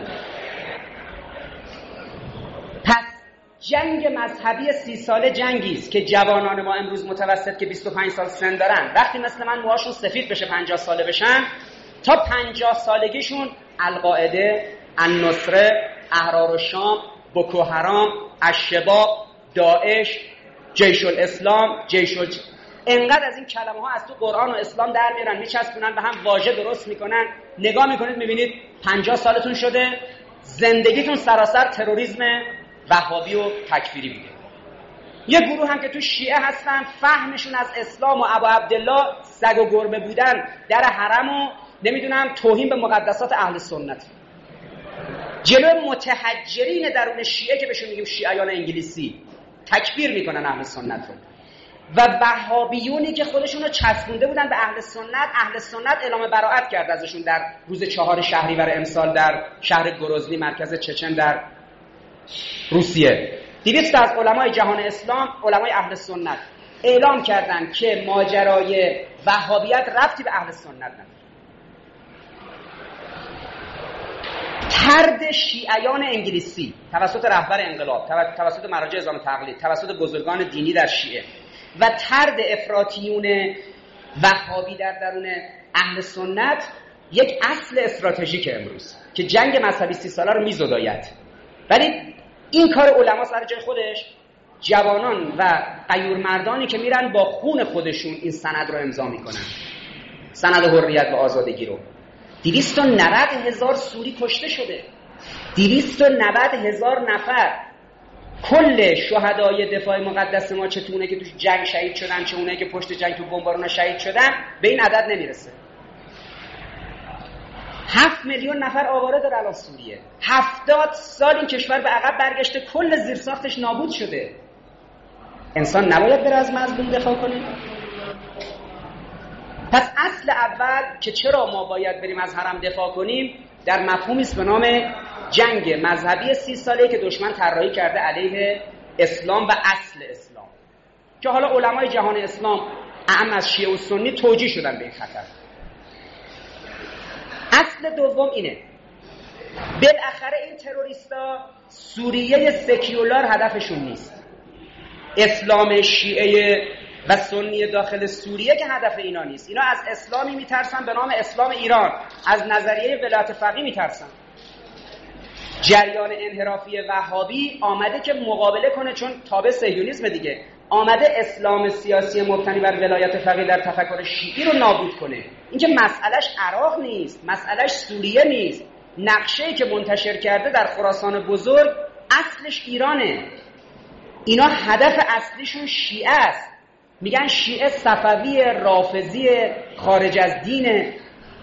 پس جنگ مذهبی سی ساله جنگی است که جوانان ما امروز متوسط که بیست و پنج سال سن دارن، وقتی مثل من موهاشون سفید بشه پنجاه ساله بشن، تا پنجاه سالگیشون القاعده، النصره، احرار الشام، بوکو حرام، الشباب، داعش، جیش الاسلام، جیش الج... انقدر از این کلمه ها از تو قرآن و اسلام در میرن، میچسبونن و هم واژه درست میکنن. نگاه میکنید میبینید پنجاه سالتون شده، زندگیتون سراسر تروریسم وهابی و تکفیری بوده. یه گروه هم که تو شیعه هستن، فهمشون از اسلام و ابا عبدالله سگ و گربه بودن در حرم و نمیدونم توهین به مقدسات اهل سنت. جلوی متحجرین درون شیعه که بهشون میگیم شیعیان انگلیسی تکبیر میکنن اهل سنت رو، و وهابیونی که خودشون رو چسبونده بودن به اهل سنت، اهل سنت اعلام براءت کرد ازشون در روز چهار شهریور امسال در شهر گروزنی مرکز چچن در روسیه. دویست از علمای جهان اسلام، علمای اهل سنت اعلام کردن که ماجرای وهابیت ربطی به اهل سنت نداره. طرد شیعیان انگلیسی توسط رهبر انقلاب، توسط مراجع اعظام تقلید، توسط بزرگان دینی در شیعه و طرد افراطیون وهابی در درون اهل سنت یک اصل استراتژیک امروز که جنگ مذهبی سی ساله رو میزداید. ولی این کار علما سر جای خودش، جوانان و غیور مردانی که میرن با خون خودشون این سند رو امضا میکنن، سند حریت و آزادگی رو. دویست و نود هزار سوری کشته شده، دویست و نود هزار نفر. کل شهدای دفاع مقدس ما، چه تونه که توش جنگ شهید شدن، چه اونایی که پشت جنگ تو بمبارون شهید شدن، به این عدد نمیرسه. هفت میلیون نفر آواره داره الان سوریه. هفتاد سال این کشور به عقب برگشته، کل زیرساختش نابود شده. انسان نباید بره از مظلوم دفاع کنه؟ پس اصل اول که چرا ما باید بریم از حرم دفاع کنیم در مفهومی است به نام جنگ مذهبی سی ساله‌ای که دشمن طراحی کرده علیه اسلام و اصل اسلام، که حالا علمای جهان اسلام اعم از شیعه و سنی توجیه شدن به این خطر. اصل دوم اینه، بالاخره این تروریستا سوریه سکیولار هدفشون نیست، اسلام شیعه و سنی داخل سوریه که هدف اینا نیست. اینا از اسلامی میترسن به نام اسلام ایران، از نظریه ولایت فقیه میترسن. جریان انحرافی وهابی آمده که مقابله کنه، چون تابع صهیونیسم دیگه، آمده اسلام سیاسی مبتنی بر ولایت فقیه در تفکر شیعی رو نابود کنه. این که مسئلهش عراق نیست، مسئلهش سوریه نیست، نقشه‌ای که منتشر کرده در خراسان بزرگ اصلش ایرانه. اینا هدف اصلیشون شیعه است. میگن شیعه صفوی، رافضی، خارج از دینه.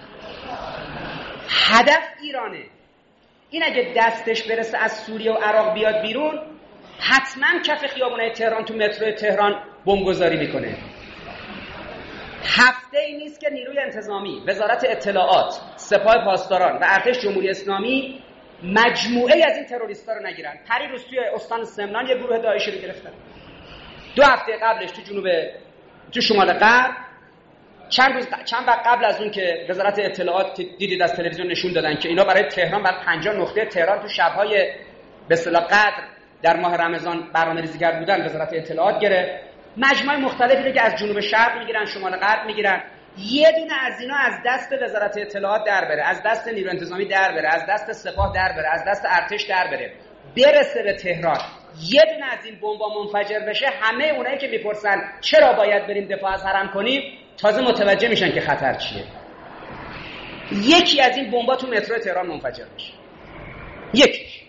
هدف ایرانه. این اگه دستش برسه از سوریه و عراق بیاد بیرون، حتما کف خیابونای تهران تو مترو تهران بمبگذاری میکنه. هفته ای نیست که نیروی انتظامی، وزارت اطلاعات، سپاه پاسداران و ارتش جمهوری اسلامی مجموعه از این تروریستا رو نگیرن. پریروز توی استان سمنان یه گروه داعشی رو گرفتن. دو هفته قبلش تو جنوب تو شمال غرب، چند روز چند وقت قبل از اون که وزارت اطلاعات دیدید از تلویزیون نشون دادن که اینا برای تهران، برای پنجاه نقطه تهران تو شب‌های به اصطلاح قدر در ماه رمضان برنامه‌ریزی کرده بودن، وزارت اطلاعات گرفت. مجموعه مختلفی رو که از جنوب شرق میگیرن، شمال غرب میگیرن. یه دونه از اینا از دست وزارت اطلاعات در بره، از دست نیروی انتظامی در بره، از دست سپاه در بره، از دست ارتش در بره، برسه به تهران. یه دونه از این بمبا منفجر بشه، همه اونایی که میپرسن چرا باید بریم دفاع از حرم کنیم تازه متوجه میشن که خطر چیه. یکی از این بمبا تو مترو تهران منفجر بشه، یکیش.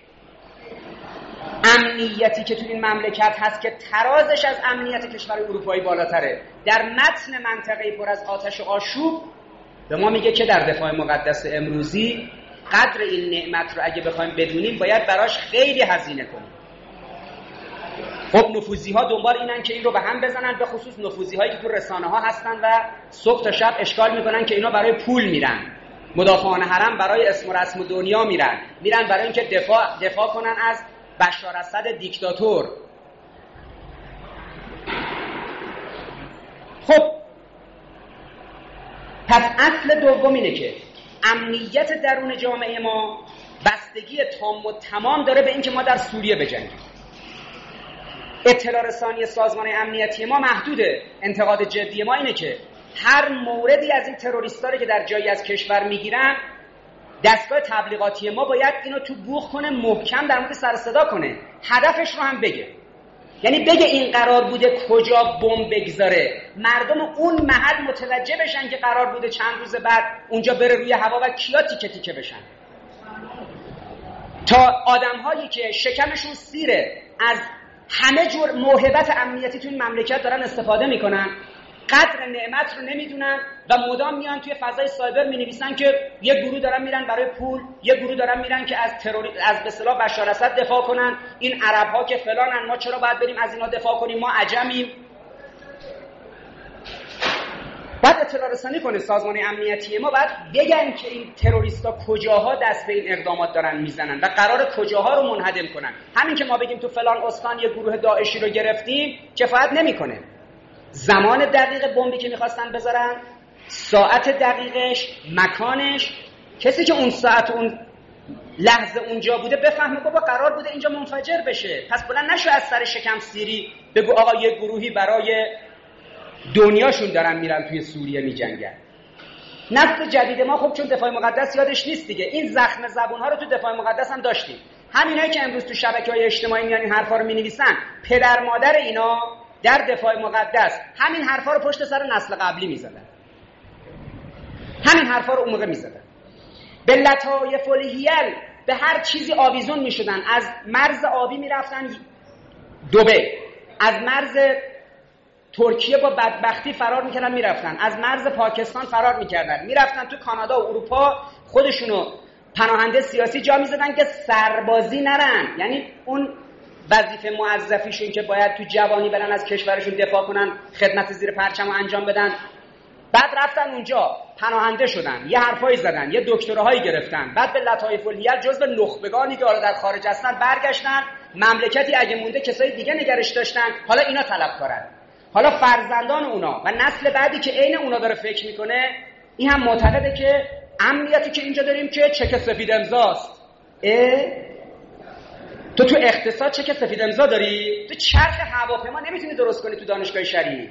امنیتی که تو این مملکت هست که ترازش از امنیت کشور اروپایی بالاتره، در متن منطقه‌ای پر از آتش و آشوب، به ما میگه که در دفاع مقدس امروزی قدر این نعمت رو اگه بخوایم بدونیم باید براش خیلی هزینه کنیم. خب نفوذی ها دنبال اینن که این رو به هم بزنن، به خصوص نفوذی هایی که تو رسانه ها هستن و صبح تا شب اشکال میکنن که اینا برای پول میرن. مدافعان حرم برای اسم و رسم دنیا میرن، میرن برای اینکه دفاع دفاع کنن از بشار اسد دیکتاتور. خب پس اصل دوم اینه که امنیت درون جامعه ما بستگی تام و تمام داره به اینکه ما در سوریه بجنگیم. اطلاع رسانی سازمان امنیتی ما محدوده. انتقاد جدی ما اینه که هر موردی از این تروریستا رو که در جایی از کشور میگیرن، دستگاه تبلیغاتی ما باید اینو تو بوق کنه، محکم در مورد سر صدا کنه، هدفش رو هم بگه. یعنی بگه این قرار بوده کجا بمب بگذاره، مردم اون محل متوجه بشن که قرار بوده چند روز بعد اونجا بره روی هوا و کیا تیکه تیکه بشن. تا آدم‌هایی که شکمشون سیره از همه جور موهبت امنیتی تو این مملکت دارن استفاده میکنن، قدر نعمت رو نمیدونن و مدام میان توی فضای سایبر مینویسن که یه گروه دارن میرن برای پول، یه گروه دارن میرن که از تروری از به اصطلاح بشار اسد دفاع کنن، این عرب‌ها که فلانن، ما چرا باید بریم از اینا دفاع کنیم، ما عجمیم. بعد اطلاع رسانی کنه سازمان امنیتی ما، بعد بگن که این تروریستا کجاها دست به این اقدامات دارن میزنن و قرار کجاها رو منهدم کنن. همین که ما بگیم تو فلان استان یه گروه داعشی رو گرفتیم کفایت نمیکنه. زمان دقیق بمبی که میخواستن بذارن، ساعت دقیقش، مکانش، کسی که اون ساعت اون لحظه اونجا بوده بفهمه بابا قرار بوده اینجا منفجر بشه، پس بلند نشو از سر شکم سیری بگو آقا یه گروهی برای دنیاشون دارن میرن توی سوریه میجنگن. نسل جدید ما خب چون دفاع مقدس یادش نیست دیگه، این زخم زبونها رو تو دفاع مقدس هم داشتیم. همینایی که امروز تو شبکه‌های اجتماعی میان این حرفا رو مینویسن، پدر مادر اینا در دفاع مقدس همین حرفا رو پشت سر نسل قبلی میزدن، همین حرفا رو اون موقع میزدن. به لطایف الهیل به هر چیزی آویزون میشدن. از مرز آبی میرفتن دبی، از مرز ترکیه با بدبختی فرار میکردن میرفتن، از مرز پاکستان فرار میکردن میرفتن تو کانادا و اروپا، خودشونو پناهنده سیاسی جا میزدن که سربازی نرن. یعنی اون وظیفه موظفیشون که باید تو جوانی برن از کشورشون دفاع کنن، خدمت زیر پرچم رو انجام بدن، بعد رفتن اونجا پناهنده شدن، یه حرفایی زدن، یه دکتراهایی گرفتن، بعد به لطایف الهیل جزو نخبگانی که در خارج هستن برگشتن، مملکتی اگه مونده کسای دیگه نگرش داشتن، حالا اینا طلبکارن. حالا فرزندان اونا و نسل بعدی که عین اونا داره فکر میکنه، این هم معتقده که امنیتی که اینجا داریم که چک سفید امضاست. تو تو اقتصاد چک سفید امضا داری؟ تو چرخ هواپیما نمیتونی درست کنی تو دانشگاه شریف،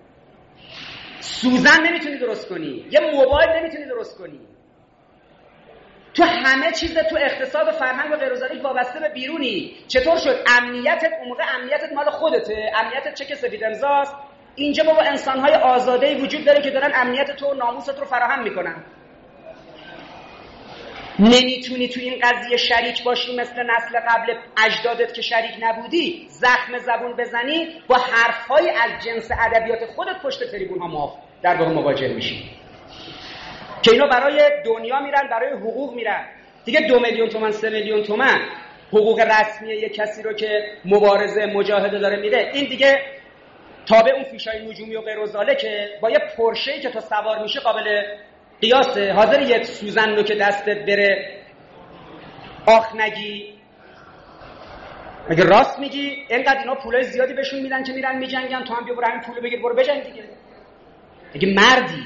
سوزن نمیتونی درست کنی، یه موبایل نمیتونی درست کنی. تو همه چیز تو اقتصاد و فرهنگ و غیر ذالک وابسته به بیرونی. چطور شد امنیتت اون موقع امنیتت مال خودته، امنیتت چک سفید امضاست؟ اینجا بابا انسان‌های آزاده‌ای وجود داره که دارن امنیت تو و ناموست رو فراهم میکنن. نمیتونی تو این قضیه شریک باشی مثل نسل قبل اجدادت که شریک نبودی، زخم زبون بزنی، با حرفهای از جنس ادبیات خودت پشت تریبون ها ما در واقع مواجه میشی که اینا برای دنیا میرن، برای حقوق میرن دیگه. دو میلیون تومان سه میلیون تومان حقوق رسمی یک کسی رو که مبارزه مجاهده داره میده، این دیگه تابع اون فیشای نجومی و غیر و ذالک که با یه پرشه‌ای که تو سوار میشه قابل قیاسه. حاضر یک سوزن رو که دستت بره آخ نگی؟ مگه راست میگی؟ اینقدر اینا پولای زیادی بهشون میدن که میرن میجنگن، تو هم بیا برو همین پولو بگیر برو بجنگ دیگه. مگه مردی؟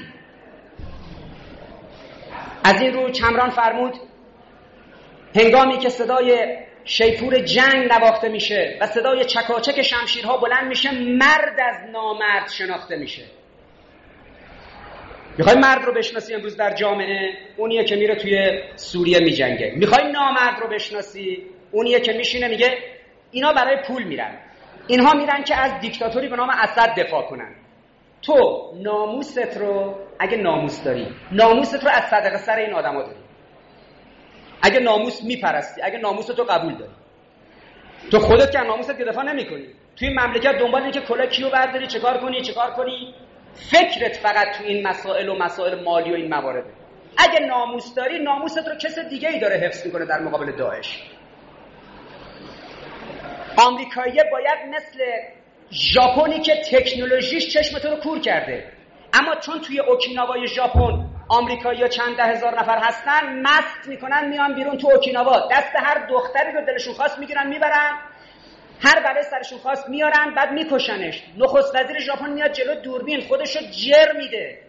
از این رو کمران فرمود هنگامی که صدای شیپور جنگ نواخته میشه و صدای چکاچک شمشیرها بلند میشه، مرد از نامرد شناخته میشه. میخوای مرد رو بشناسی امروز در جامعه؟ اونیه که میره توی سوریه میجنگه. میخوای نامرد رو بشناسی؟ اونیه که میشینه میگه اینا برای پول میرن، اینها میرن که از دیکتاتوری به نام اسد دفاع کنن. تو ناموست رو اگه ناموس داری، ناموست رو از صدقه سر این آدما داری. اگه ناموس میپرستی، اگه ناموس تو قبول داری، تو خودت که ناموست دفاع نمیکنی، توی این مملکت دنبال اینه که کلا کیو برداری، چیکار کنی چیکار کنی، فکرت فقط تو این مسائل و مسائل مالی و این موارده. اگه ناموس داری، ناموست رو کس دیگه ای داره حفظ میکنه در مقابل داعش. آمریکایی‌ها باید مثل ژاپنی که تکنولوژیش چشم تو رو کور کرده، اما چون توی اوکیناوای ژاپن آمریکایی‌ها چند ده هزار نفر هستن، مست میکنن میان بیرون تو اوکیناوا، دست هر دختری رو دلشون خواست میگیرن میبرن، هر بلای سرشون خواست میارن، بعد میکشنش. نخست وزیر ژاپن میاد جلو دوربین خودشو جر میده.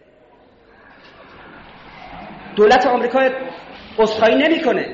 دولت آمریکا عذرخواهی نمیکنه.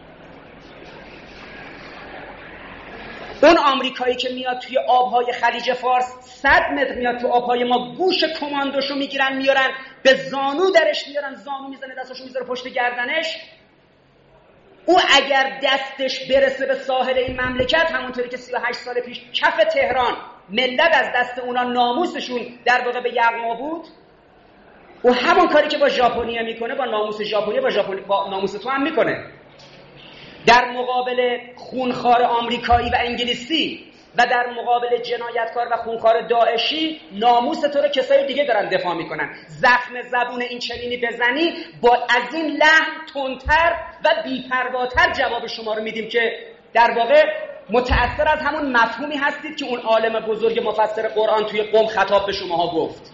اون آمریکایی که میاد توی آبهای خلیج فارس صد متر میاد تو آبهای ما، گوش کماندوشو میگیرن میارن به زانو درش میارن، زانو میزنه دستشو میذاره پشت گردنش. او اگر دستش برسه به ساحل این مملکت، همونطوری که سی و هشت سال پیش کف تهران ملت از دست اونا ناموسشون در واقع به یغما بود، او همون کاری که با ژاپنیا میکنه با ناموس ژاپنی با ژاپنی با ناموس تو هم میکنه. در مقابل خونخوار آمریکایی و انگلیسی و در مقابل جنایتکار و خونخوار داعشی، ناموس تو رو کسای دیگه دارن دفاع میکنن. زخم زبون این چنینی بزنی، با از این لحن تندتر و بی‌پرواتر جواب شما رو میدیم که در واقع متأثر از همون مفهومی هستید که اون عالم بزرگ مفسر قرآن توی قم خطاب به شماها گفت.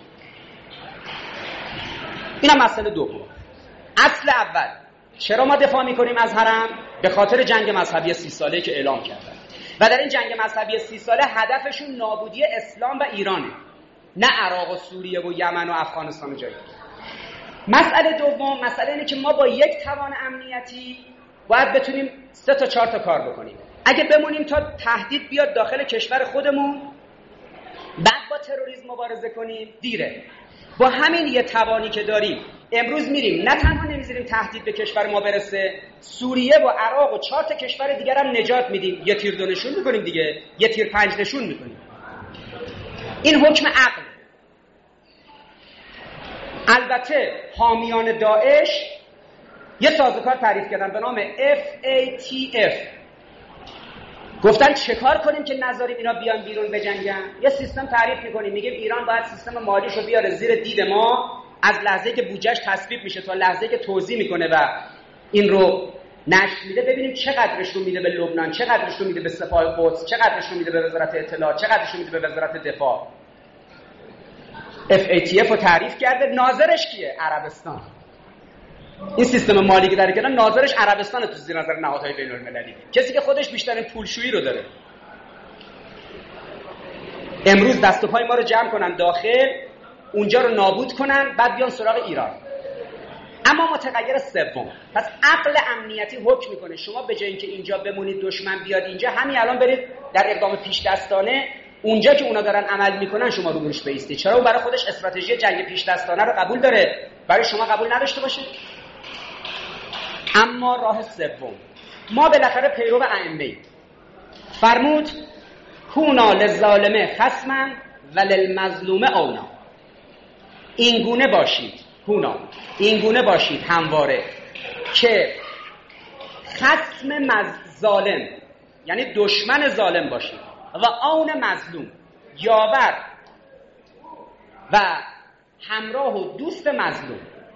اینم مسئله دوم. اصل اول، چرا ما دفاع میکنیم از حرم؟ به خاطر جنگ مذهبی سی ساله که اعلام کردن و در این جنگ مذهبی سی ساله هدفشون نابودی اسلام و ایرانه، نه عراق و سوریه و یمن و افغانستان و جایی. مسئله دوم، مسئله اینه که ما با یک توان امنیتی باید بتونیم سه تا چهار تا کار بکنیم. اگه بمونیم تا تهدید بیاد داخل کشور خودمون، بعد با تروریسم مبارزه کنیم، دیره. با همین یه توانی که داریم امروز میریم، نه تنها نمیذاریم تهدید به کشور ما برسه، سوریه و عراق و چهار تا کشور دیگر هم نجات میدیم. یه تیر دو نشون میکنیم دیگه، یه تیر پنج نشون میکنیم. این حکم عقل. البته حامیان داعش یه سازوکار تعریف کردن به نام اف ای تی اف. گفتن چه کار کنیم که نذاریم اینا بیان بیرون بجنگن؟ یه سیستم تعریف میکنیم، میگیم ایران باید سیستم مالیشو بیاره زیر دید ما، از لحظه‌ای که بودجهش تصویب میشه تا لحظه‌ای که توزیع میکنه و این رو نشر میده، ببینیم چقدرش رو میده به لبنان، چقدرش رو میده به سپاه قدس، چقدرش رو میده به وزارت اطلاعات، چقدرش رو میده به وزارت دفاع. اف ای تی اف رو تعریف کرده. ناظرش کیه؟ عربستان. این سیستم مالی که در کردن ناظرش عربستان تو زیر نظر نهادهای بین المللی، کسی که خودش بیشترین پولشویی رو داره. امروز دست و پای ما رو جمع کنن داخل، اونجا رو نابود کنن، بعد بیان سراغ ایران. اما متغیر سوم، پس عقل امنیتی حکم میکنه شما به جای اینکه اینجا بمونید دشمن بیاد اینجا، همین الان برید در اقدام پیش دستانه اونجا که اونا دارن عمل میکنن شما رو روش بیستید. چرا؟ اون برای خودش استراتژی جنگ پیش دستانه رو قبول داره، برای شما قبول نداشته باشه. اما راه سوم، ما بالاخره پیرو ائمه فرمود کونا للظالم خصما و للمظلوم اونا. این گونه باشید، کونا این گونه باشید همواره که خصم ظالم یعنی دشمن ظالم باشیم و آن مظلوم، یاور و همراه و دوست مظلوم.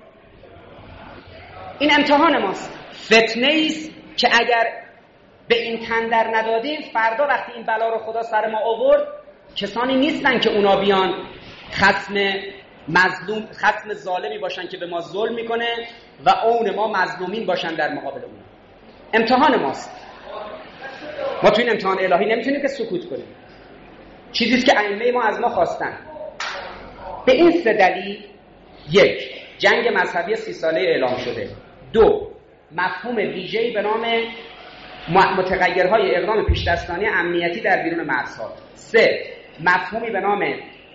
این امتحان ماست، فتنه ایست که اگر به این تن در ندادیم فردا وقتی این بلا رو خدا سر ما آورد کسانی نیستن که اونا بیان خصم مظلوم خصم ظالمی باشن که به ما ظلم میکنه و اون ما مظلومین باشن در مقابل اون. امتحان ماست. ما تو این امتحان الهی نمیتونیم که سکوت کنیم. چیزیست که ائمه ما از ما خواستن. به این سه دلیل: یک، جنگ مذهبی سی ساله اعلام شده. دو، مفهوم ویژه‌ای به نام متغیرهای اقدام پیش‌دستانه امنیتی در بیرون مرزها. سه، مفهومی به نام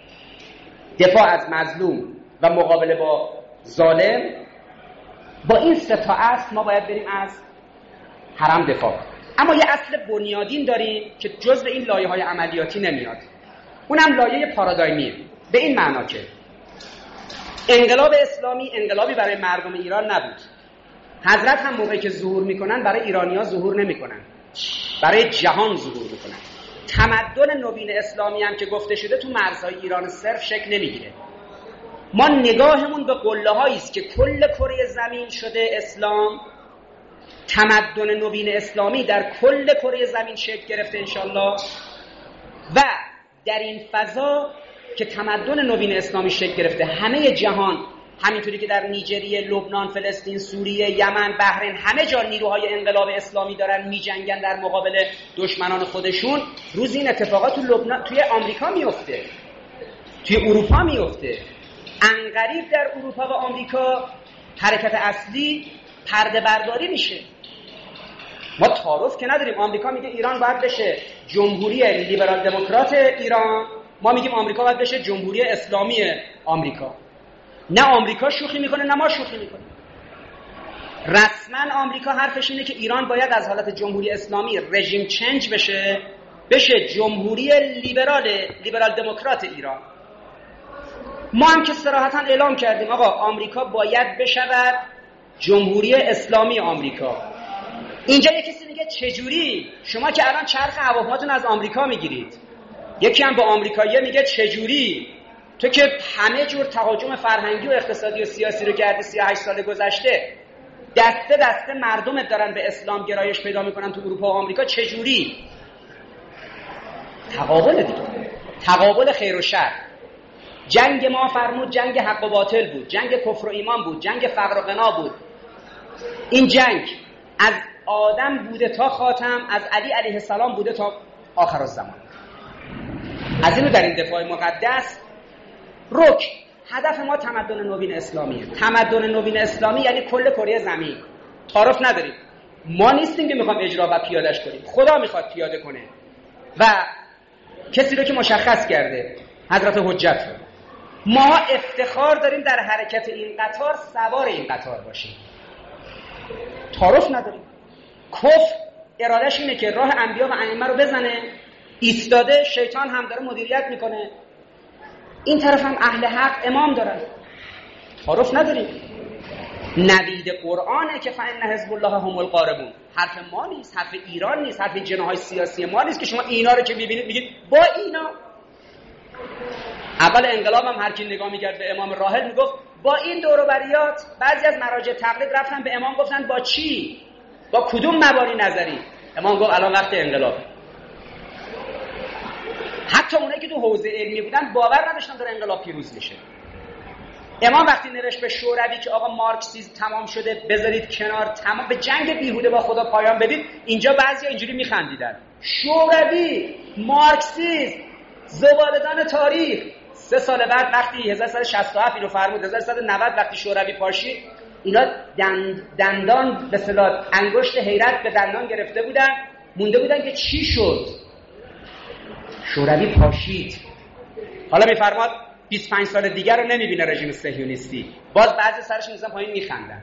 دفاع از مظلوم و مقابله با ظالم. با این سه تا اصل ما باید بریم از حرم دفاع. اما یه اصل بنیادین داریم که جزء این لایه‌های عملیاتی نمیاد. اونم لایه پارادایمیه. به این معنا که انقلاب اسلامی انقلابی برای مردم ایران نبود. حضرت هم موقعی که ظهور میکنن برای ایرانی‌ها ظهور نمیکنن، برای جهان ظهور میکنن. تمدن نوین اسلامی هم که گفته شده تو مرزهای ایران صرف شکل نمیگیره. ما نگاهمون به قله‌هایی است که کل کره زمین شده اسلام، تمدن نوین اسلامی در کل کره زمین شکل گرفته انشالله، و در این فضا که تمدن نوین اسلامی شکل گرفته همه جهان، همینطوری که در نیجریه، لبنان، فلسطین، سوریه، یمن، بحرین، همه جا نیروهای انقلاب اسلامی دارن میجنگن در مقابل دشمنان خودشون. روز این اتفاقات تو لبنان، توی آمریکا میفته، توی اروپا میفته. عنقریب در اروپا و آمریکا حرکت اصلی پرده برداری میشه. ما تعارف که نداریم. آمریکا میگه ایران باید بشه جمهوری لیبرال دموکرات ایران، ما میگیم آمریکا باید بشه جمهوری اسلامی آمریکا. نه آمریکا شوخی میکنه نه ما شوخی میکنه. رسما آمریکا حرفش اینه که ایران باید از حالت جمهوری اسلامی رژیم چنج بشه، بشه جمهوری لیبرال لیبرال دموکرات ایران. ما هم که صراحتا اعلام کردیم آقا آمریکا باید بشود جمهوری اسلامی آمریکا. اینجا یکی کسی میگه چجوری؟ شما که الان چرخ هواپیماتون از آمریکا میگیرید. یکی هم با آمریکاییه میگه چجوری؟ تو که همه جور تهاجم فرهنگی و اقتصادی و سیاسی رو کردی سی و هشت سال گذشته، دسته دسته مردمت دارن به اسلام گرایش پیدا میکنن تو اروپا و آمریکا، چجوری؟ تقابل دیگه، تقابل خیر و شر. جنگ ما فرمود جنگ حق و باطل بود، جنگ کفر و ایمان بود، جنگ فقر و غنا بود. این جنگ از آدم بوده تا خاتم، از علی علیه السلام بوده تا آخر الزمان. از اینو در این دفاع مقدس رک هدف ما تمدن نوین اسلامیه. تمدن نوین اسلامی یعنی کل کره زمین. تعارف نداریم. ما نیستیم که میخوام اجرا و پیادهش کنیم، خدا میخواد پیاده کنه و کسی رو که مشخص کرده حضرت حجت رو. ما افتخار داریم در حرکت این قطار سوار این قطار باشیم. تعارف نداریم. کفر ارادش اینه که راه انبیا و ائمه رو بزنه، ایستاده، شیطان هم داره مدیریت میکنه. این طرف هم اهل حق امام دارن. تعارف نداریم. نوید قرآنه که فإن حزب الله هم الغالبون. حرف ما نیست، حرف ایران نیست، حرف جناح‌های سیاسی ما نیست که شما اینا رو که میبینید میگید با اینا. اول انقلاب هم هر کی نگاه میکرد به امام راحل میگفت با این دور و بریات. بعضی از مراجع تقلید رفتن به امام گفتن با چی؟ با کدوم مبانی نظری؟ امام گفت الان وقت انقلاب. حتی اونایی که تو حوزه علمی بودن باور نداشتن داره انقلاب پیروز میشه. امام وقتی نوشت به شوروی که آقا مارکسیسم تمام شده بذارید کنار، تمام به جنگ بیهوده با خدا پایان بدید، اینجا بعضیا اینجوری میخندیدن. شوروی، مارکسیسم، زبالدان تاریخ. سه سال بعد وقتی هزار و سیصد و شصت و هفت اینو فرمود، هزار و سیصد و نود وقتی شوروی پاشید، اینا دند دندان به اصطلاح انگشت حیرت به دندان گرفته بودن، مونده بودن که چی شد. شوروی پاشید. حالا میفرماد بیست و پنج سال دیگر رو نمیبینه رژیم صهیونیستی. باز بعضی سرشون میزن پایین میخندن.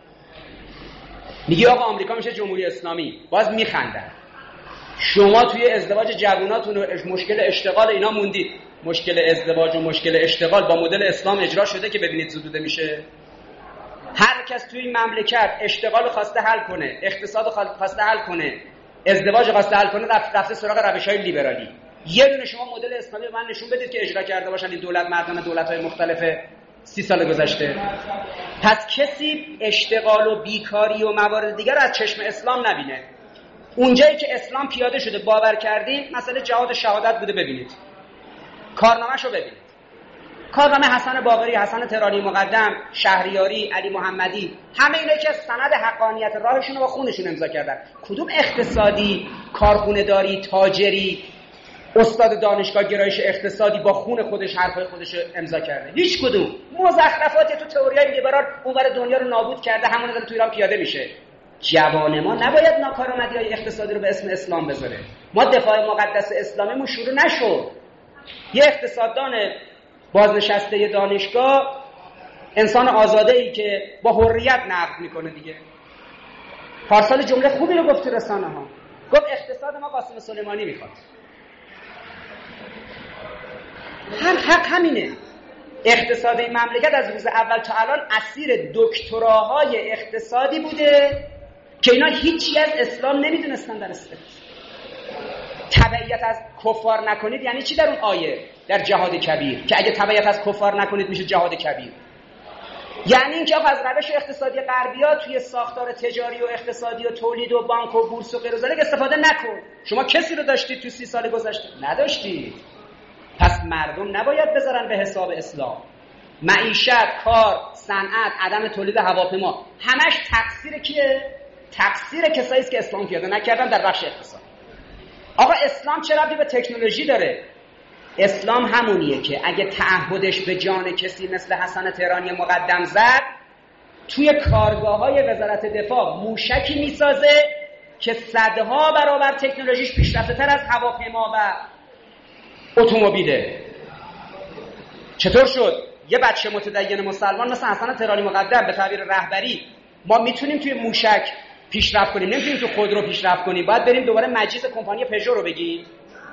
میگی آقا آمریکا میشه جمهوری اسلامی، باز میخندن. شما توی ازدواج جووناتون مشکل اشتغال اینا موندید. مشکل ازدواج و مشکل اشتغال با مدل اسلام اجرا شده که ببینید زدوده میشه. هر کس توی این مملکت اشتغال خواسته حل کنه، اقتصاد خواسته حل کنه، ازدواج خواسته حل کنه، رفت رفته سراغ روش‌های لیبرالی. یه دونه شما مدل اسلامی من نشون بدید که اجرا کرده باشن این دولت مردان دولت‌های مختلف سی سال گذشته. پس کسی اشتغال و بیکاری و موارد دیگر رو از چشم اسلام نبینه. اونجایی که اسلام پیاده شده باور کردیم، مثلا جهاد شهادت بوده، ببینید کارنامه‌شو ببینید. کارنامه حسن باقری، حسن تهرانی مقدم، شهریاری، علی محمدی، همه اینا که سند حقانیت راهشون رو با خونشون امضا کردن. کدوم اقتصادی، کارخونه داری، تاجری، استاد دانشگاه گرایش اقتصادی با خون خودش حرفای خودش امضا کرده؟ هیچ کدوم. مزخرفاتی تو تئوریای لیبرال اونور دنیا رو نابود کرده، همون داره تو ایران پیاده میشه. جوان ما نباید ناکارآمدی‌های اقتصادی رو به اسم اسلام بذاره. ما دفاع مقدس اسلامیمون شروع نشد. یه اقتصاددان بازنشسته دانشگاه، انسان آزاده‌ای که با حریت نقد میکنه دیگه، پارسال جمله خوبی رو گفت تو رسانه‌ها، گفت اقتصاد ما قاسم سلیمانی میخواد. هم حق همینه. اقتصاد این مملکت از روز اول تا الان اسیر دکتراهای اقتصادی بوده که اینا هیچی از اسلام نمیدونستن در اسلام. تبعیت از کفار نکنید یعنی چی در اون آیه در جهاد کبیر؟ که اگه تبعیت از کفار نکنید میشه جهاد کبیر. یعنی اینکه آقا از روش اقتصادی غربی‌ها توی ساختار تجاری و اقتصادی و تولید و بانک و بورس و غیر ذالک استفاده نکن. شما کسی رو داشتید تو سی سال گذشته؟ نداشتید. پس مردم نباید بذارن به حساب اسلام. معیشت، کار، صنعت، عدم تولید هواپیما همش تقصیر کیه؟ تقصیر کسایی است که اسلام پیاده نکردن در بخش اقتصاد. آقا اسلام چه ربطی به تکنولوژی داره؟ اسلام همونیه که اگه تعهدش به جان کسی مثل حسن تهرانی مقدم زد، توی کارگاه‌های وزارت دفاع موشکی میسازه که صدها برابر تکنولوژیش پیشرفته‌تر از هواپیما و اتومبیله. چطور شد؟ یه بچه متدین مسلمان مثل حسن تهرانی مقدم به تعبیر رهبری ما میتونیم توی موشک پیشرفت کنیم، نمیتونیم تو خودرو پیشرفت کنیم، باید بریم دوباره مجلس کمپانی پژو رو بگیم.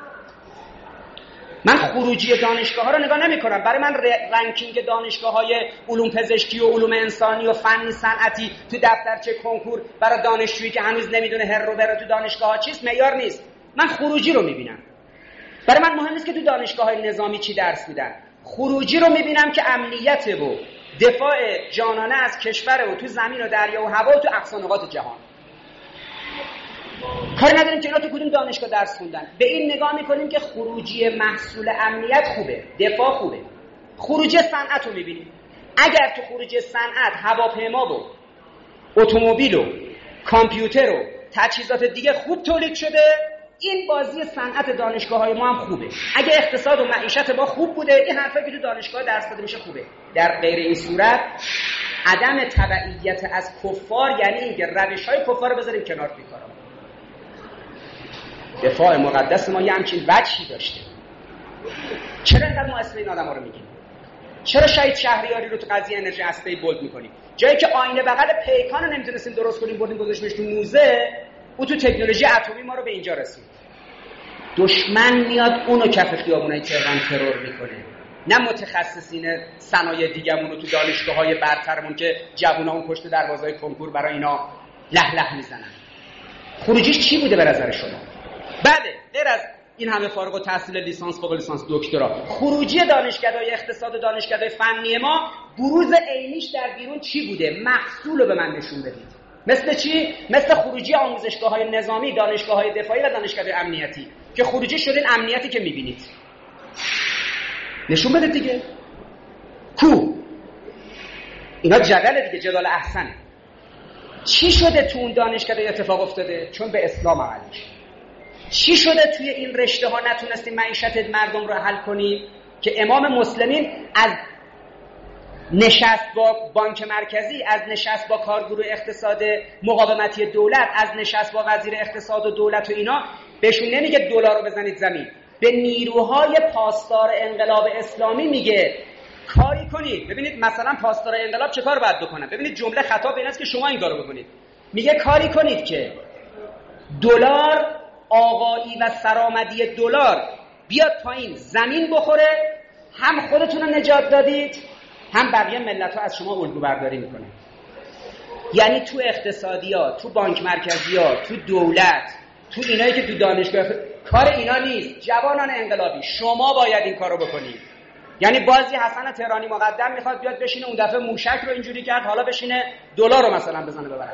من خروجی دانشگاه ها رو نگاه نمی کنم. برای من رنکینگ دانشگاه های علوم پزشکی و علوم انسانی و فنی صنعتی تو دفترچه کنکور برای دانشجویی که هنوز نمیدونه هر رو بره تو دانشگاه ها چیست معیار نیست. من خروجی رو میبینم. برای من مهم نیست که تو دانشگاه های نظامی چی درس میدن. خروجی رو میبینم که امنیت و دفاع جانانه از کشور و تو زمین و دریا و هوا و تو اقصا نقاط جهان. کاری نداریم که اینا تو کدوم دانشگاه درس خوندن. به این نگاه میکنیم که خروجی محصول امنیت خوبه، دفاع خوبه. خروجی صنعت رو میبینیم. اگر تو خروجی صنعت هواپیما و اتومبیل و کامپیوتر و تجهیزات دیگه خوب تولید شده، این بازی صنعت دانشگاه‌های ما هم خوبه. اگه اقتصاد و معیشت ما خوب بوده، این حرفایی که تو دانشگاه درس داده میشه خوبه. در غیر این صورت عدم تبعیت از کفار یعنی اینکه روش‌های کفار رو بذاریم کنار توی کارا. دفاع مقدس ما یه همچین وجهی داشته. چرا اینقدر ما اسم این آدم‌ها رو میگیم؟ چرا شهید شهریاری رو تو قضیه انرژی هسته‌ای بولد می‌کنیم؟ جایی که آینه بغل پیکان رو نمی‌تونستیم درست کنیم، بردیم گذاشتیمش تو موزه، او تو تکنولوژی اتمی ما رو به اینجا رسید. دشمن میاد اونو کف خیابونای تهران ترور میکنه، نه متخصصین صنایع دیگه‌مون رو تو دانشگاه‌های برترمون که جوونامون پشت دروازه‌های کنکور برای اینا له له میزنن. خروجیش چی بوده به نظر شما؟ بله، غیر از این همه فارغ التحصیل لیسانس، فوق لیسانس، دکترا، خروجی دانشکده‌های اقتصاد و دانشکده‌های فنی ما بروز عینیش در بیرون چی بوده؟ محصول رو به من نشون بدید. مثل چی؟ مثل خروجی آموزشگاه‌های نظامی، دانشگاه‌های دفاعی و دانشکده‌های امنیتی که خروجی شده این امنیتی که می‌بینید. نشون بده دیگه. کو اینا جدل دیگه، جدال احسنه. چی شده تو اون دانشکده اتفاق افتاده؟ چون به اسلام عمل میشه. چی شده توی این رشته ها نتونستیم معیشت مردم رو حل کنیم که امام مسلمین از نشست با بانک مرکزی، از نشست با کارگروه اقتصاد مقاومتی دولت، از نشست با وزیر اقتصاد و دولت و اینا بهشون نمیگه دلار رو بزنید زمین، به نیروهای پاسدار انقلاب اسلامی میگه کاری کنید. ببینید مثلا پاسدار انقلاب چه کار باید بکنن؟ ببینید جمله خطاب این است که شما این کارو بکنید. میگه کاری کنید که دلار، آقایی و سرآمدی دلار بیاد پایین، زمین بخوره، هم خودتون رو نجات دادید هم بقیه ملت ها از شما الگو برداری میکنه. یعنی تو اقتصادیات، تو بانک مرکزیات، تو دولت، تو اینایی که تو دانشگاه، کار اینا نیست. جوانان انقلابی شما باید این کارو بکنید. یعنی بازی حسن تهرانی مقدم میخواد بیاد بشینه اون دفعه موشک رو اینجوری کرد، حالا بشینه دلار رو مثلا بزنه ببره.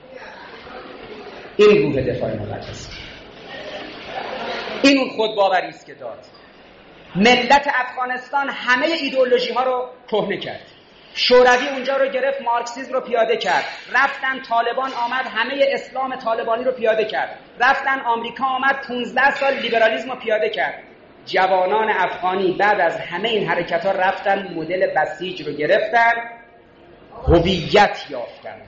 این روح دفاع مقدس، این اون خودباوری است که داد. ملت افغانستان همه ایدئولوژی ها رو کهنه کرد. شوروی اونجا رو گرفت، مارکسیسم رو پیاده کرد. رفتن طالبان آمد، همه اسلام طالبانی رو پیاده کرد. رفتن آمریکا آمد، پانزده سال لیبرالیسم رو پیاده کرد. جوانان افغانی بعد از همه این حرکت ها رفتن مدل بسیج رو گرفتن، هویت یافتن.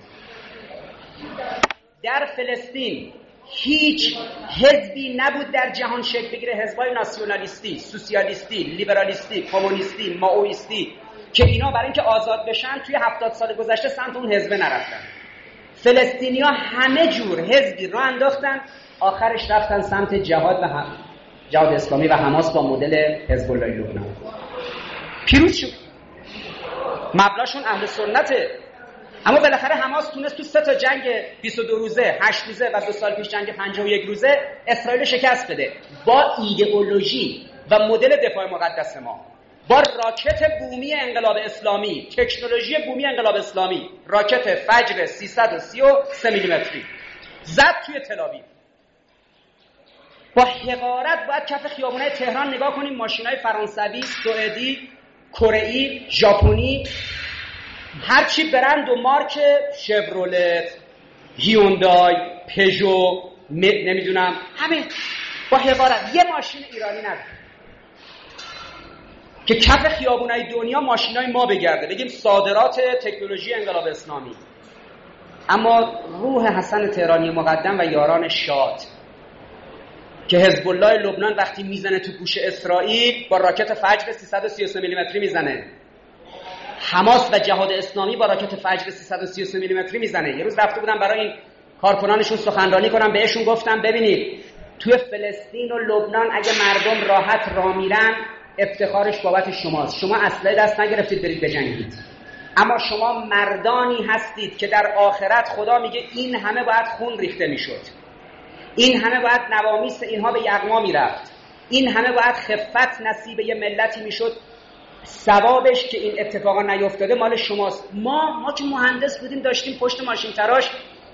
در فلسطین هیچ حزبی نبود در جهان شکل بگیره، حزبای ناسیونالیستی، سوسیالیستی، لیبرالیستی، کمونیستی، مائویستی، که اینا برای اینکه آزاد بشن توی هفتاد سال گذشته سمت اون حزب نرفتن. فلسطینی‌ها همه جور حزبی رو انداختن، آخرش رفتن سمت جهاد و هم جهاد اسلامی و حماس با مدل حزب الله لبنان. پیروز شد. مبلاشون اهل سنته، اما بالاخره حماس تونست تو سه تا جنگ بیست و دو روزه، هشت روزه و دو سال پیش جنگ پنجاه و یک روزه اسرائیل شکست بده با ایدئولوژی و مدل دفاع مقدس ما، با راکت بومی انقلاب اسلامی، تکنولوژی بومی انقلاب اسلامی، راکت فجر سیصد و سی و سه میلیمتری زد توی تل‌آویو. با حقارت باید کف خیابونای تهران نگاه کنیم، ماشینای فرانسوی، سوئدی، کره‌ای، ژاپنی، هر چی برند و مارک، شورولت، هیوندای، پژو، نمیدونم، همه با حقارت. یه ماشین ایرانی نداره که کف خیابونای دنیا ماشینای ما بگرده بگیم صادرات تکنولوژی انقلاب اسلامی. اما روح حسن تهرانی مقدم و یاران شاد که حزب الله لبنان وقتی میزنه تو گوش اسرائیل با راکت فجر سیصد و سی و سه میلیمتری میزنه، حماس و جهاد اسلامی با راکت فجر سیصد و سی و سه میلیمتری میزنه. یه روز رفته بودم برای این کارکنانشون سخنرانی کنم، بهشون گفتم ببینید توی فلسطین و لبنان اگه مردم راحت راه میرن افتخارش بابت شماست. شما اسلحه دست نگرفتید برید بجنگید، اما شما مردانی هستید که در آخرت خدا میگه این همه باید خون ریخته میشد، این همه باید نوامیس اینها به یغما میرفت، این همه باید خفت نصیب یه ملتی میشد، ثوابش که این اتفاقا نیفتاده مال شماست. ما ما که مهندس بودیم داشتیم پشت ماشین تراش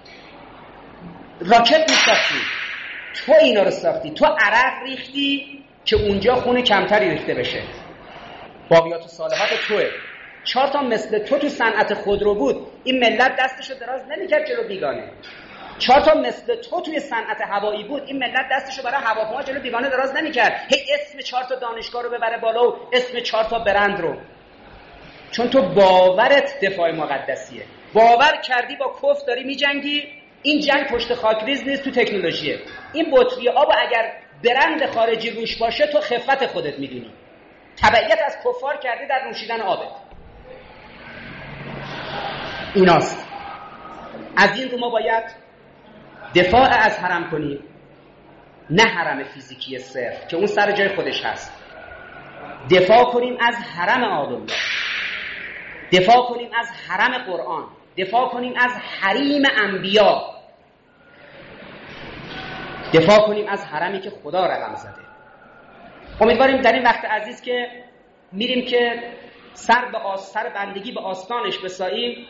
راکت میساختیم، تو اینا رو ساختی، تو عرق ریختی که اونجا خون کمتری ریخته بشه. باقیات و صالحات توه. چهار تا مثل تو تو صنعت خودرو بود، این ملت دستشو دراز نمیکرد جلو بیگانه. چهار تا مثل تو توی صنعت هوایی بود، این ملت دستشو برای هواپیما جلو بیگانه دراز نمیکرد. هی اسم چهار تا دانشگاه رو ببره بالا و اسم چهار تا برند رو، چون تو باورت دفاع مقدسیه، باور کردی با کفر داری میجنگی. این جنگ پشت خاکریز نیست، تو تکنولوژیه. این بطری آب اگر برند خارجی روش باشه تو خفت خودت میدونی، تبعیت از کفار کردی در نوشیدن آبت. ایناست. از این رو ما باید دفاع از حرم کنیم، نه حرم فیزیکی صرف که اون سر جای خودش هست. دفاع کنیم از حرم آدم، دفاع کنیم از حرم قرآن، دفاع کنیم از حریم انبیا، دفاع کنیم از حرمی که خدا رقم زده. امیدواریم در این وقت عزیز که میریم که سر به آستر بندگی به آستانش بساییم،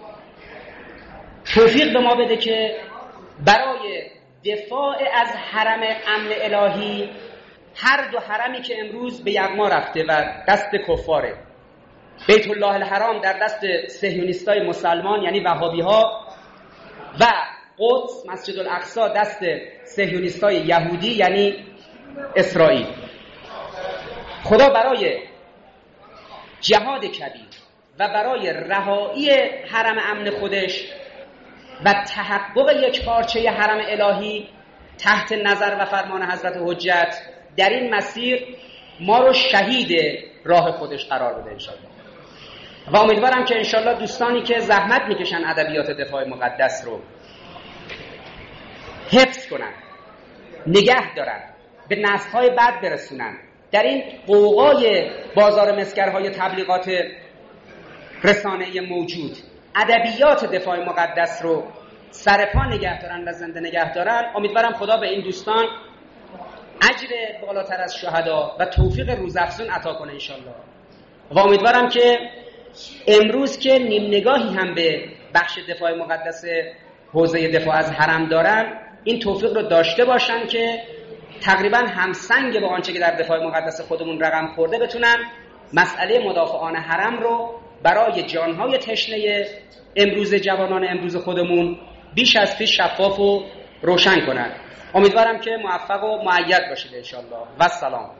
توفیق به ما بده که برای دفاع از حرم امن الهی، هر دو حرمی که امروز به یغما رفته و دست کفاره، بیت الله الحرام در دست صهیونیستای مسلمان یعنی وهابی ها و قدس مسجد الاقصی دست صهیونیستای یهودی یعنی اسرائیل، خدا برای جهاد کبیر و برای رهایی حرم امن خودش و تحقق یک پارچه حرم الهی تحت نظر و فرمان حضرت حجت در این مسیر ما رو شهید راه خودش قرار بده انشاءالله. و امیدوارم که انشاءالله دوستانی که زحمت میکشن ادبیات دفاع مقدس رو حفظ کنن، نگه دارن، به نسل‌های بعد برسونن. در این قوقای بازار مسگرهای تبلیغات رسانه‌ای موجود ادبیات دفاع مقدس رو سرپا نگه دارن و زنده نگه دارن. امیدوارم خدا به این دوستان اجر بالاتر از شهدا و توفیق روزافزون عطا کنه انشالله. و امیدوارم که امروز که نیم نگاهی هم به بخش دفاع مقدس حوزه دفاع از حرم دارن، این توفیق رو داشته باشن که تقریبا همسنگ با آنچه که در دفاع مقدس خودمون رقم خورده بتونن مسئله مدافعان حرم رو برای جانهای تشنه امروز جوانان امروز خودمون بیش از پیش شفاف و روشن کنن. امیدوارم که موفق و مؤید باشید انشالله. و السلام.